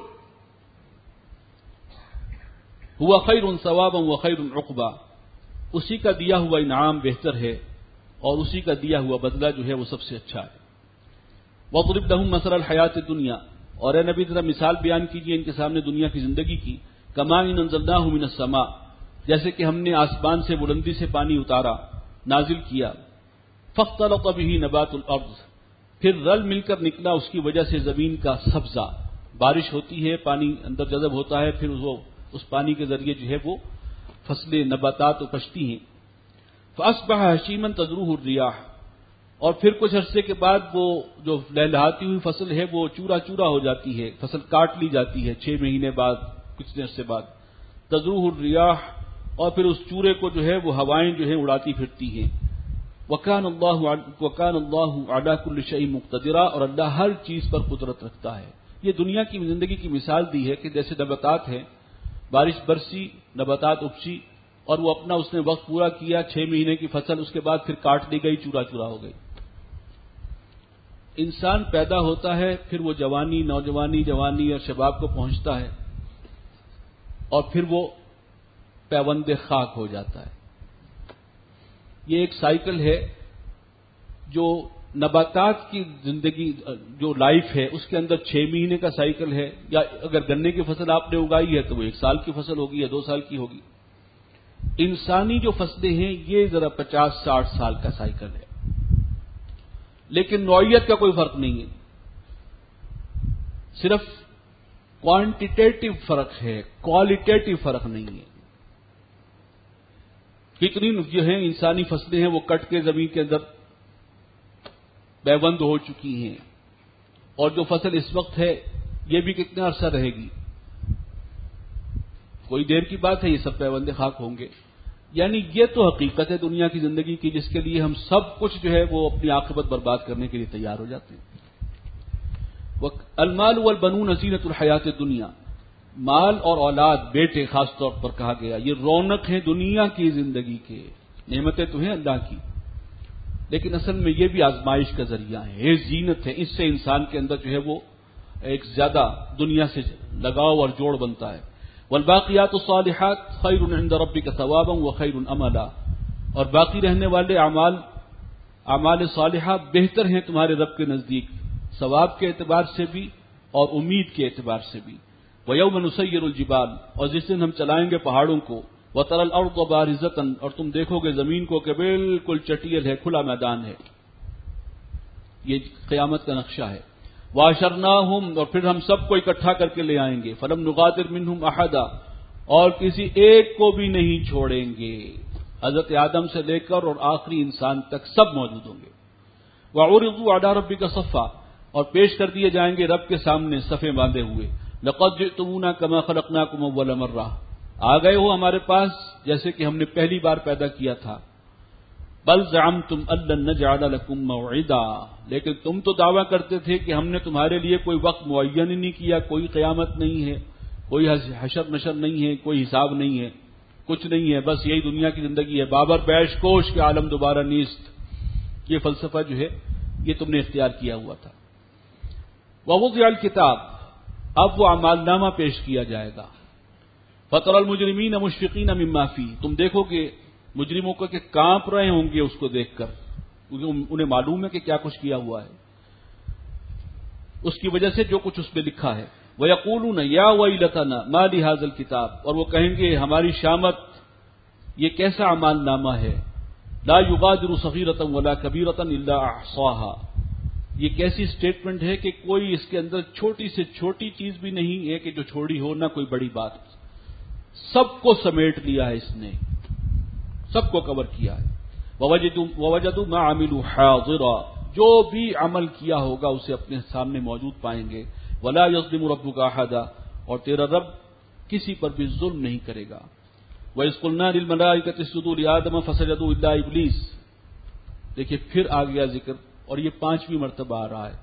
Speaker 1: ہوا خیر ثوابا وخیر عقبا، اسی کا دیا ہوا انعام بہتر ہے اور اسی کا دیا ہوا بدلہ جو ہے وہ سب سے اچھا ہے۔ وَاضْرِبْ لَهُم مَثَلَ الْحَيَاةِ الدُّنْيَا، اور اے نبی ذرا مثال بیان کیجیے ان کے سامنے دنیا کی زندگی کی، كَمَاءٍ أَنزَلْنَاهُ مِنَ السَّمَاءِ، جیسے کہ ہم نے آسمان سے بلندی سے پانی اتارا، نازل کیا، فاختلط به نبات الارض، پھر رل مل کر نکلا اس کی وجہ سے زمین کا سبزہ، بارش ہوتی ہے، پانی اندر جذب ہوتا ہے، پھر وہ اس پانی کے ذریعے جو ہے وہ فصلیں نباتات اپجتی ہیں۔ فاصبح هشيما تذروه الرياح، اور پھر کچھ عرصے کے بعد وہ جو لہلہاتی ہوئی فصل ہے وہ چورا چورا ہو جاتی ہے، فصل کاٹ لی جاتی ہے چھ مہینے بعد، کچھ عرصے بعد، تذروه الرياح، اور پھر اس چورے کو جو ہے وہ ہوائیں جو ہے اڑاتی پھرتی ہیں۔ وَكَانَ اللَّهُ وَكَانَ اللَّهُ عَلَى كُلِّ شَيْءٍ مُقْتَدِرًا، اور اللہ ہر چیز پر قدرت رکھتا ہے۔ یہ دنیا کی زندگی کی مثال دی ہے کہ جیسے نباتات ہیں، بارش برسی، نباتات اپجی، اور وہ اپنا اس نے وقت پورا کیا، چھ مہینے کی فصل اس کے بعد پھر کاٹ لی گئی، چورا چورا ہو گئی۔ انسان پیدا ہوتا ہے، پھر وہ جوانی، نوجوانی، جوانی اور شباب کو پہنچتا ہے، اور پھر وہ پیوند خاک ہو جاتا ہے۔ یہ ایک سائیکل ہے جو نباتات کی زندگی جو لائف ہے اس کے اندر چھ مہینے کا سائیکل ہے، یا اگر گنے کی فصل آپ نے اگائی ہے تو وہ ایک سال کی فصل ہوگی یا دو سال کی ہوگی. انسانی جو فصلیں ہیں یہ ذرا پچاس ساٹھ سال کا سائیکل ہے، لیکن نوعیت کا کوئی فرق نہیں ہے، صرف کوانٹیٹیو فرق ہے، کوالیٹیٹو فرق نہیں ہے. کتنی جو ہیں انسانی فصلیں ہیں وہ کٹ کے زمین کے اندر بیبند ہو چکی ہیں، اور جو فصل اس وقت ہے یہ بھی کتنا عرصہ رہے گی، کوئی دیر کی بات ہے یہ سب پیوندے خاک ہوں گے. یعنی یہ تو حقیقت ہے دنیا کی زندگی کی، جس کے لیے ہم سب کچھ جو ہے وہ اپنی عاقبت برباد کرنے کے لیے تیار ہو جاتے ہیں. المال والبنون زینت الحیات الدنیا، مال اور اولاد، بیٹے خاص طور پر کہا گیا، یہ رونق ہے دنیا کی زندگی کے، نعمتیں تو ہیں اللہ کی، لیکن اصل میں یہ بھی آزمائش کا ذریعہ ہے، یہ زینت ہے. اس سے انسان کے اندر جو ہے وہ ایک زیادہ دنیا سے لگاؤ اور جوڑ بنتا ہے. والباقیات الصالحات خیر عند ربک ثوابا وخیر املا، اور باقی رہنے والے اعمال اعمال صالحہ بہتر ہیں تمہارے رب کے نزدیک، ثواب کے اعتبار سے بھی اور امید کے اعتبار سے بھی. وَيَوْمَ نُسَيِّرُ الْجِبَالَ، اور جس دن ہم چلائیں گے پہاڑوں کو، وَتَرَى الْأَرْضَ بَارِزَةً، اور تم دیکھو گے زمین کو کہ بالکل چٹیل ہے، کھلا میدان ہے. یہ قیامت کا نقشہ ہے. وَحَشَرْنَاهُمْ، اور پھر ہم سب کو اکٹھا کر کے لے آئیں گے. فَلَمْ نُغَادِرْ مِنْهُمْ أَحَدًا، اور کسی ایک کو بھی نہیں چھوڑیں گے. حضرت آدم سے لے کر اور آخری انسان تک سب موجود ہوں گے. وَعُرِضُوا عَلَىٰ رَبِّكَ صَفًّا، اور پیش کر دیے جائیں گے رب کے سامنے صفیں باندھے ہوئے. لَقَدْ جِئْتُمُونَا كَمَا خَلَقْنَاكُمْ أَوَّلَ مَرَّةٍ، آ گئے ہو ہمارے پاس جیسے کہ ہم نے پہلی بار پیدا کیا تھا. بل زعمتم ان لن نجعل لكم موعدا، لیکن تم تو دعویٰ کرتے تھے کہ ہم نے تمہارے لیے کوئی وقت معین ہی نہیں کیا، کوئی قیامت نہیں ہے، کوئی حشر نشر نہیں ہے، کوئی حساب نہیں ہے، کچھ نہیں ہے، بس یہی دنیا کی زندگی ہے. بابر بیش کوش کے عالم دوبارہ نیست، یہ فلسفہ جو ہے یہ تم نے اختیار کیا ہوا تھا. ووضع الکتاب، اب وہ اعمال نامہ پیش کیا جائے گا. فترى المجرمین مشفقین مما فیہ، تم دیکھو گے مجرموں کو کہ کانپ رہے ہوں گے اس کو دیکھ کر، انہیں معلوم ہے کہ کیا کچھ کیا ہوا ہے، اس کی وجہ سے جو کچھ اس میں لکھا ہے. وَيَقُولُونَ يَا وَيْلَتَنَا مَا لِهَذَا الْكِتَابِ، اور وہ کہیں گے ہماری شامت، یہ کیسا اعمال نامہ ہے. لَا يُغَادِرُ صَغِيرَةً وَلَا كَبِيرَةً إِلَّا أَحْصَاهَا، یہ کیسی سٹیٹمنٹ ہے کہ کوئی اس کے اندر چھوٹی سے چھوٹی چیز بھی نہیں ہے کہ جو چھوڑی ہو، نہ کوئی بڑی بات، سب کو سمیٹ لیا ہے اس نے، سب کو کور کیا ہے. وَوَجَدُوا مَا عَمِلُوا حَاضِرًا، جو بھی عمل کیا ہوگا اسے اپنے سامنے موجود پائیں گے. وَلَا يَظْلِمُ رَبُّكَ أَحَدًا، اور تیرا رب کسی پر بھی ظلم نہیں کرے گا. وَإِذْ قُلْنَا لِلْمَلَائِكَةِ اسْجُدُوا لِآدَمَ فَسَجَدُوا إِلَّا إِبْلِيسَ، دیکھیے پھر آ گیا ذکر، اور یہ پانچویں مرتبہ آ رہا ہے.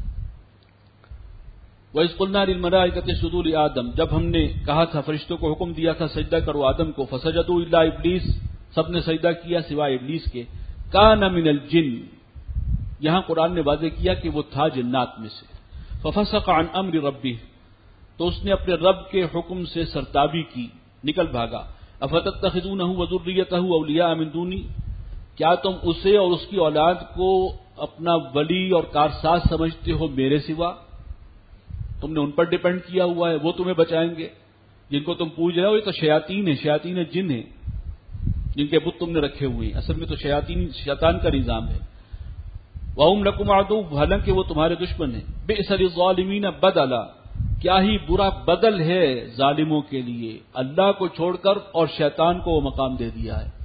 Speaker 1: وَإِذْ قُلْنَا لِلْمَلَائِكَةِ اسْجُدُوا لِآدَمَ، جب ہم نے کہا تھا فرشتوں کو حکم دیا تھا سجدہ کرو آدم کو، فَسَجَدُوا إِلَّا إِبْلِيسَ، سب نے سجدہ کیا سوائے ابلیس کے. کان من الجن، یہاں قرآن نے واضح کیا کہ وہ تھا جنات میں سے. ففسق عن امر ربہ، تو اس نے اپنے رب کے حکم سے سرتابی کی، نکل بھاگا. افتتخذونہ وذریتہ اولیاء من دونی، کیا تم اسے اور اس کی اولاد کو اپنا ولی اور کارساز سمجھتے ہو میرے سوا؟ تم نے ان پر ڈیپینڈ کیا ہوا ہے، وہ تمہیں بچائیں گے. جن کو تم پوج رہے ہو یہ تو شیاطین ہیں، شیاطین جن ہیں جن کے بت تم نے رکھے ہوئے ہیں، اصل میں تو شیاطین شیطان کا نظام ہے. وَهُمْ لَكُمْ عَدُوٌّ، حالانکہ وہ تمہارے دشمن ہیں. بِئْسَ لِلظَّالِمِينَ بَدَلًا، کیا ہی برا بدل ہے ظالموں کے لیے، اللہ کو چھوڑ کر اور شیطان کو وہ مقام دے دیا ہے.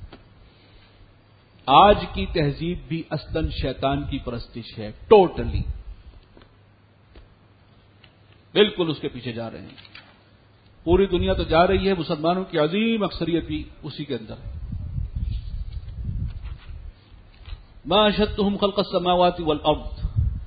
Speaker 1: آج کی تہذیب بھی اصلاً شیطان کی پرستش ہے، ٹوٹلی، بالکل اس کے پیچھے جا رہے ہیں. پوری دنیا تو جا رہی ہے، مسلمانوں کی عظیم اکثریت بھی اسی کے اندر ہے. ما اشهدتهم خلق السماوات والارض،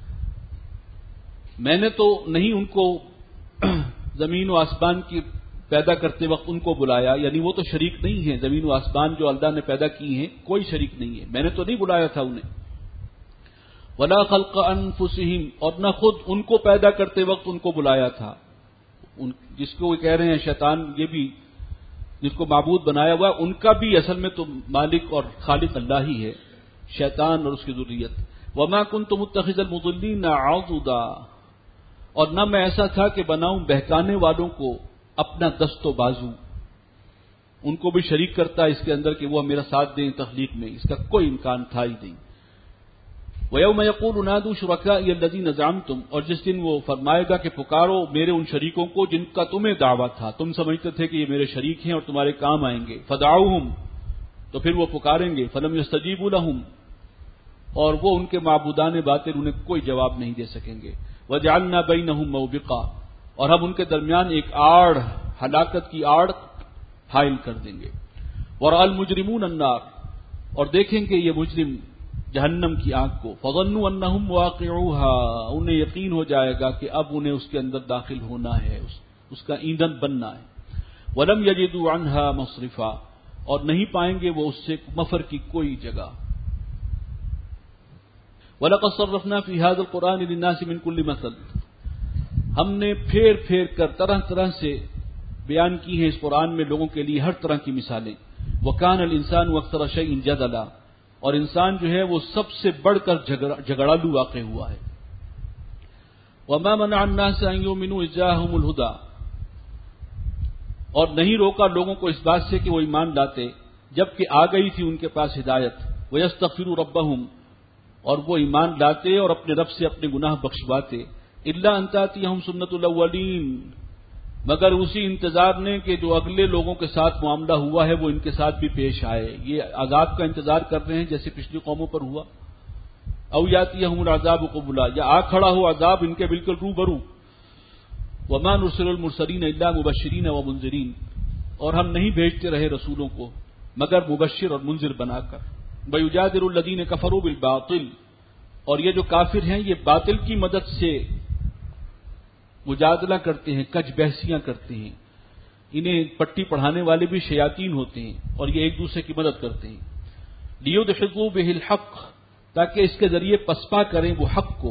Speaker 1: میں نے تو نہیں ان کو زمین و آسمان کی پیدا کرتے وقت ان کو بلایا، یعنی وہ تو شریک نہیں ہیں، زمین و آسمان جو اللہ نے پیدا کی ہیں کوئی شریک نہیں ہے، میں نے تو نہیں بلایا تھا انہیں. ولا خلق انفسهم، اور نہ خود ان کو پیدا کرتے وقت ان کو بلایا تھا. ان جس کو وہ کہہ رہے ہیں شیطان، یہ بھی جس کو معبود بنایا ہوا، ان کا بھی اصل میں تو مالک اور خالق اللہ ہی ہے، شیطان اور اس کی ذریت. وما كنت متخذ المضلين عضدا، اور نہ میں ایسا تھا کہ بناؤں بہکانے والوں کو اپنا دست و بازو، ان کو بھی شریک کرتا اس کے اندر کہ وہ میرا ساتھ دیں تخلیق میں، اس کا کوئی امکان تھا ہی نہیں۔ وَيَوْمَ يَقُولُ نَادُوا شُرَكَائِيَ الَّذِينَ زَعَمْتُمْ، اور جس دن وہ فرمائے گا کہ پکارو میرے ان شریکوں کو جن کا تمہیں دعویٰ تھا، تم سمجھتے تھے کہ یہ میرے شریک ہیں اور تمہارے کام آئیں گے، فَدَعَوْهُمْ، تو پھر وہ پکاریں گے، فَلَمْ يَسْتَجِيبُوا لَهُمْ، اور وہ ان کے معبودان باطل انہیں کوئی جواب نہیں دے سکیں گے، وَجَعَلْنَا بَيْنَهُمْ مَوْبِقًا، اور ہم ان کے درمیان ایک آڑ، ہلاکت کی آڑ حائل کر دیں گے، وَرَأَى الْمُجْرِمُونَ النَّارَ، اور دیکھیں گے یہ مجرم جہنم کی آگ کو، فَظَنُّوا أَنَّهُمْ وَاقِعُوهَا، انہیں یقین ہو جائے گا کہ اب انہیں اس کے اندر داخل ہونا ہے، اس, اس کا ایندھن بننا ہے، وَلَمْ يَجِدُوا عَنْهَا مَصْرِفًا، اور نہیں پائیں گے وہ اس سے مفر کی کوئی جگہ۔ وَلَقَدْ صَرَّفْنَا فِي هَذَا الْقُرْآنِ لِلنَّاسِ مِنْ كُلِّ مَثَلٍ، ہم نے پھیر پھیر کر طرح طرح سے بیان کی ہیں اس قرآن میں لوگوں کے لیے ہر طرح کی مثالیں۔ وَكَانَ الْإِنسَانُ أَكْثَرَ شَيْءٍ جَدَلًا، اور انسان جو ہے وہ سب سے بڑھ کر جھگڑالو واقع ہوا ہے۔ وَمَا مَنَعَ النَّاسَ أَن يُؤْمِنُوا إِذْ جَاءَهُمُ الْهُدَىٰ، اور نہیں روکا لوگوں کو اس بات سے کہ وہ ایمان لاتے جبکہ آ گئی تھی ان کے پاس ہدایت، وَيَسْتَغْفِرُوا رَبَّهُمْ، اور وہ ایمان لاتے اور اپنے رب سے اپنے گناہ بخشواتے، إِلَّا أَن تَأْتِيَهُمْ سُنَّةُ الْأَوَّلِينَ، مگر اسی انتظار نے کہ جو اگلے لوگوں کے ساتھ معاملہ ہوا ہے وہ ان کے ساتھ بھی پیش آئے، یہ عذاب کا انتظار کر رہے ہیں جیسے پچھلی قوموں پر ہوا۔ او یاتیہم العذاب قبلا، یا آ کھڑا ہو عذاب ان کے بالکل روبرو۔ وما نرسل المرسلین الا مبشرین ومنذرین، اور ہم نہیں بھیجتے رہے رسولوں کو مگر مبشر اور منذر بنا کر۔ ویجادل الذین کفروا بالباطل، اور یہ جو کافر ہیں یہ باطل کی مدد سے مجادلہ کرتے ہیں، کج بحثیاں کرتے ہیں، انہیں پٹی پڑھانے والے بھی شیاطین ہوتے ہیں اور یہ ایک دوسرے کی مدد کرتے ہیں۔ لیدحضوا بہ الحق، تاکہ اس کے ذریعے پسپا کریں وہ حق کو۔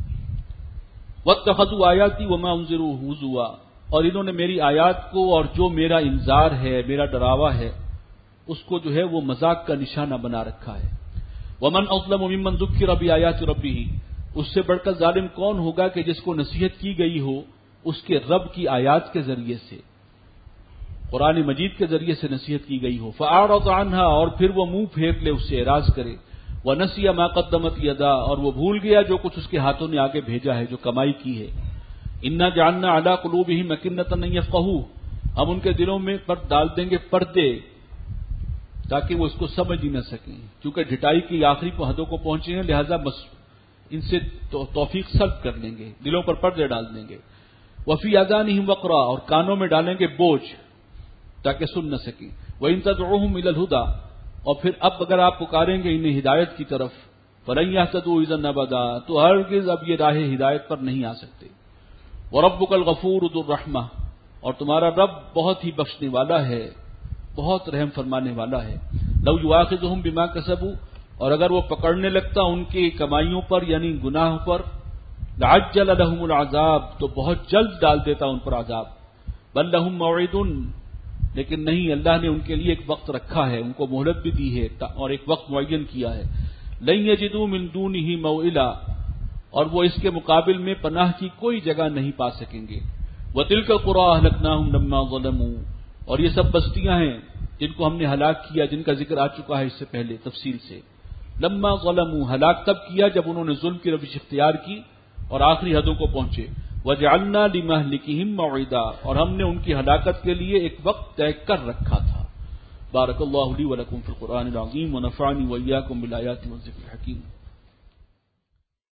Speaker 1: واتخذوا آیاتی وما انذروا ہزوا، اور انہوں نے میری آیات کو اور جو میرا انذار ہے، میرا ڈراوا ہے، اس کو جو ہے وہ مذاق کا نشانہ بنا رکھا ہے۔ ومن اظلم ممن ذکر بآیات ربہ، اس سے بڑھ کر ظالم کون ہوگا کہ جس کو نصیحت کی گئی ہو اس کے رب کی آیات کے ذریعے سے، قرآن مجید کے ذریعے سے نصیحت کی گئی ہو، فأعرض عنها، اور پھر وہ منہ پھیر لے، اس سے اعراض کرے، ونسی ما قدمت یدا، اور وہ بھول گیا جو کچھ اس کے ہاتھوں نے آگے بھیجا ہے، جو کمائی کی ہے۔ انا جعلنا علی قلوبہم اکنۃ ان یفقہوا، ہم ان کے دلوں میں پر ڈال دیں گے پردے تاکہ وہ اس کو سمجھ ہی نہ سکیں، کیونکہ ڈٹائی کی آخری حدوں کو پہنچے ہیں، لہذا ان سے توفیق سلب کر لیں گے، دلوں پر پردے ڈال دیں گے۔ وفی آذانہم وقرا، اور کانوں میں ڈالیں گے بوجھ تاکہ سن نہ سکیں۔ وَإِن تَدْعُوهُمْ إِلَى الْهُدَىٰ، اور پھر اب اگر آپ پکاریں گے انہیں ہدایت کی طرف، فَلَن يَهْتَدُوا إِذًا أَبَدًا، تو ہرگز اب یہ راہ ہدایت پر نہیں آ سکتے۔ وَرَبُّكَ الْغَفُورُ ذُو الرَّحْمَةِ، اور تمہارا رب بہت ہی بخشنے والا ہے، بہت رحم فرمانے والا ہے۔ لَوْ يُؤَاخِذُهُم بِمَا كَسَبُوا، اور اگر وہ پکڑنے لگتا ان کی کمائیوں پر یعنی گناہ پر، لَعَجَّلَ لَهُمُ الْعَذَابُ، تو بہت جلد ڈال دیتا ان پر عذاب۔ بَل لَّهُم مَّوْعِدٌ، لیکن نہیں، اللہ نے ان کے لیے ایک وقت رکھا ہے، ان کو مہلت بھی دی ہے اور ایک وقت معین کیا ہے۔ لَن يَجِدُوا مِن دُونِهِ مَوْئِلًا، اور وہ اس کے مقابل میں پناہ کی کوئی جگہ نہیں پا سکیں گے۔ وَتِلْكَ الْقُرَىٰ أَهْلَكْنَاهُمْ لَمَّا ظَلَمُوا، اور یہ سب بستیاں ہیں جن کو ہم نے ہلاک کیا، جن کا ذکر آ چکا ہے اس سے پہلے تفصیل سے۔ لما ظلموا، ہلاک تب کیا جب انہوں نے ظلم کی روش اختیار کی اور آخری حدوں کو پہنچے۔ وجعلنا لمہلکہم موعدا، اور ہم نے ان کی ہلاکت کے لیے ایک وقت طے کر رکھا تھا۔ بارک اللہ لی ولکم فی القرآن العظیم ونفعنی وإیاکم بالآیات والذکر الحکیم۔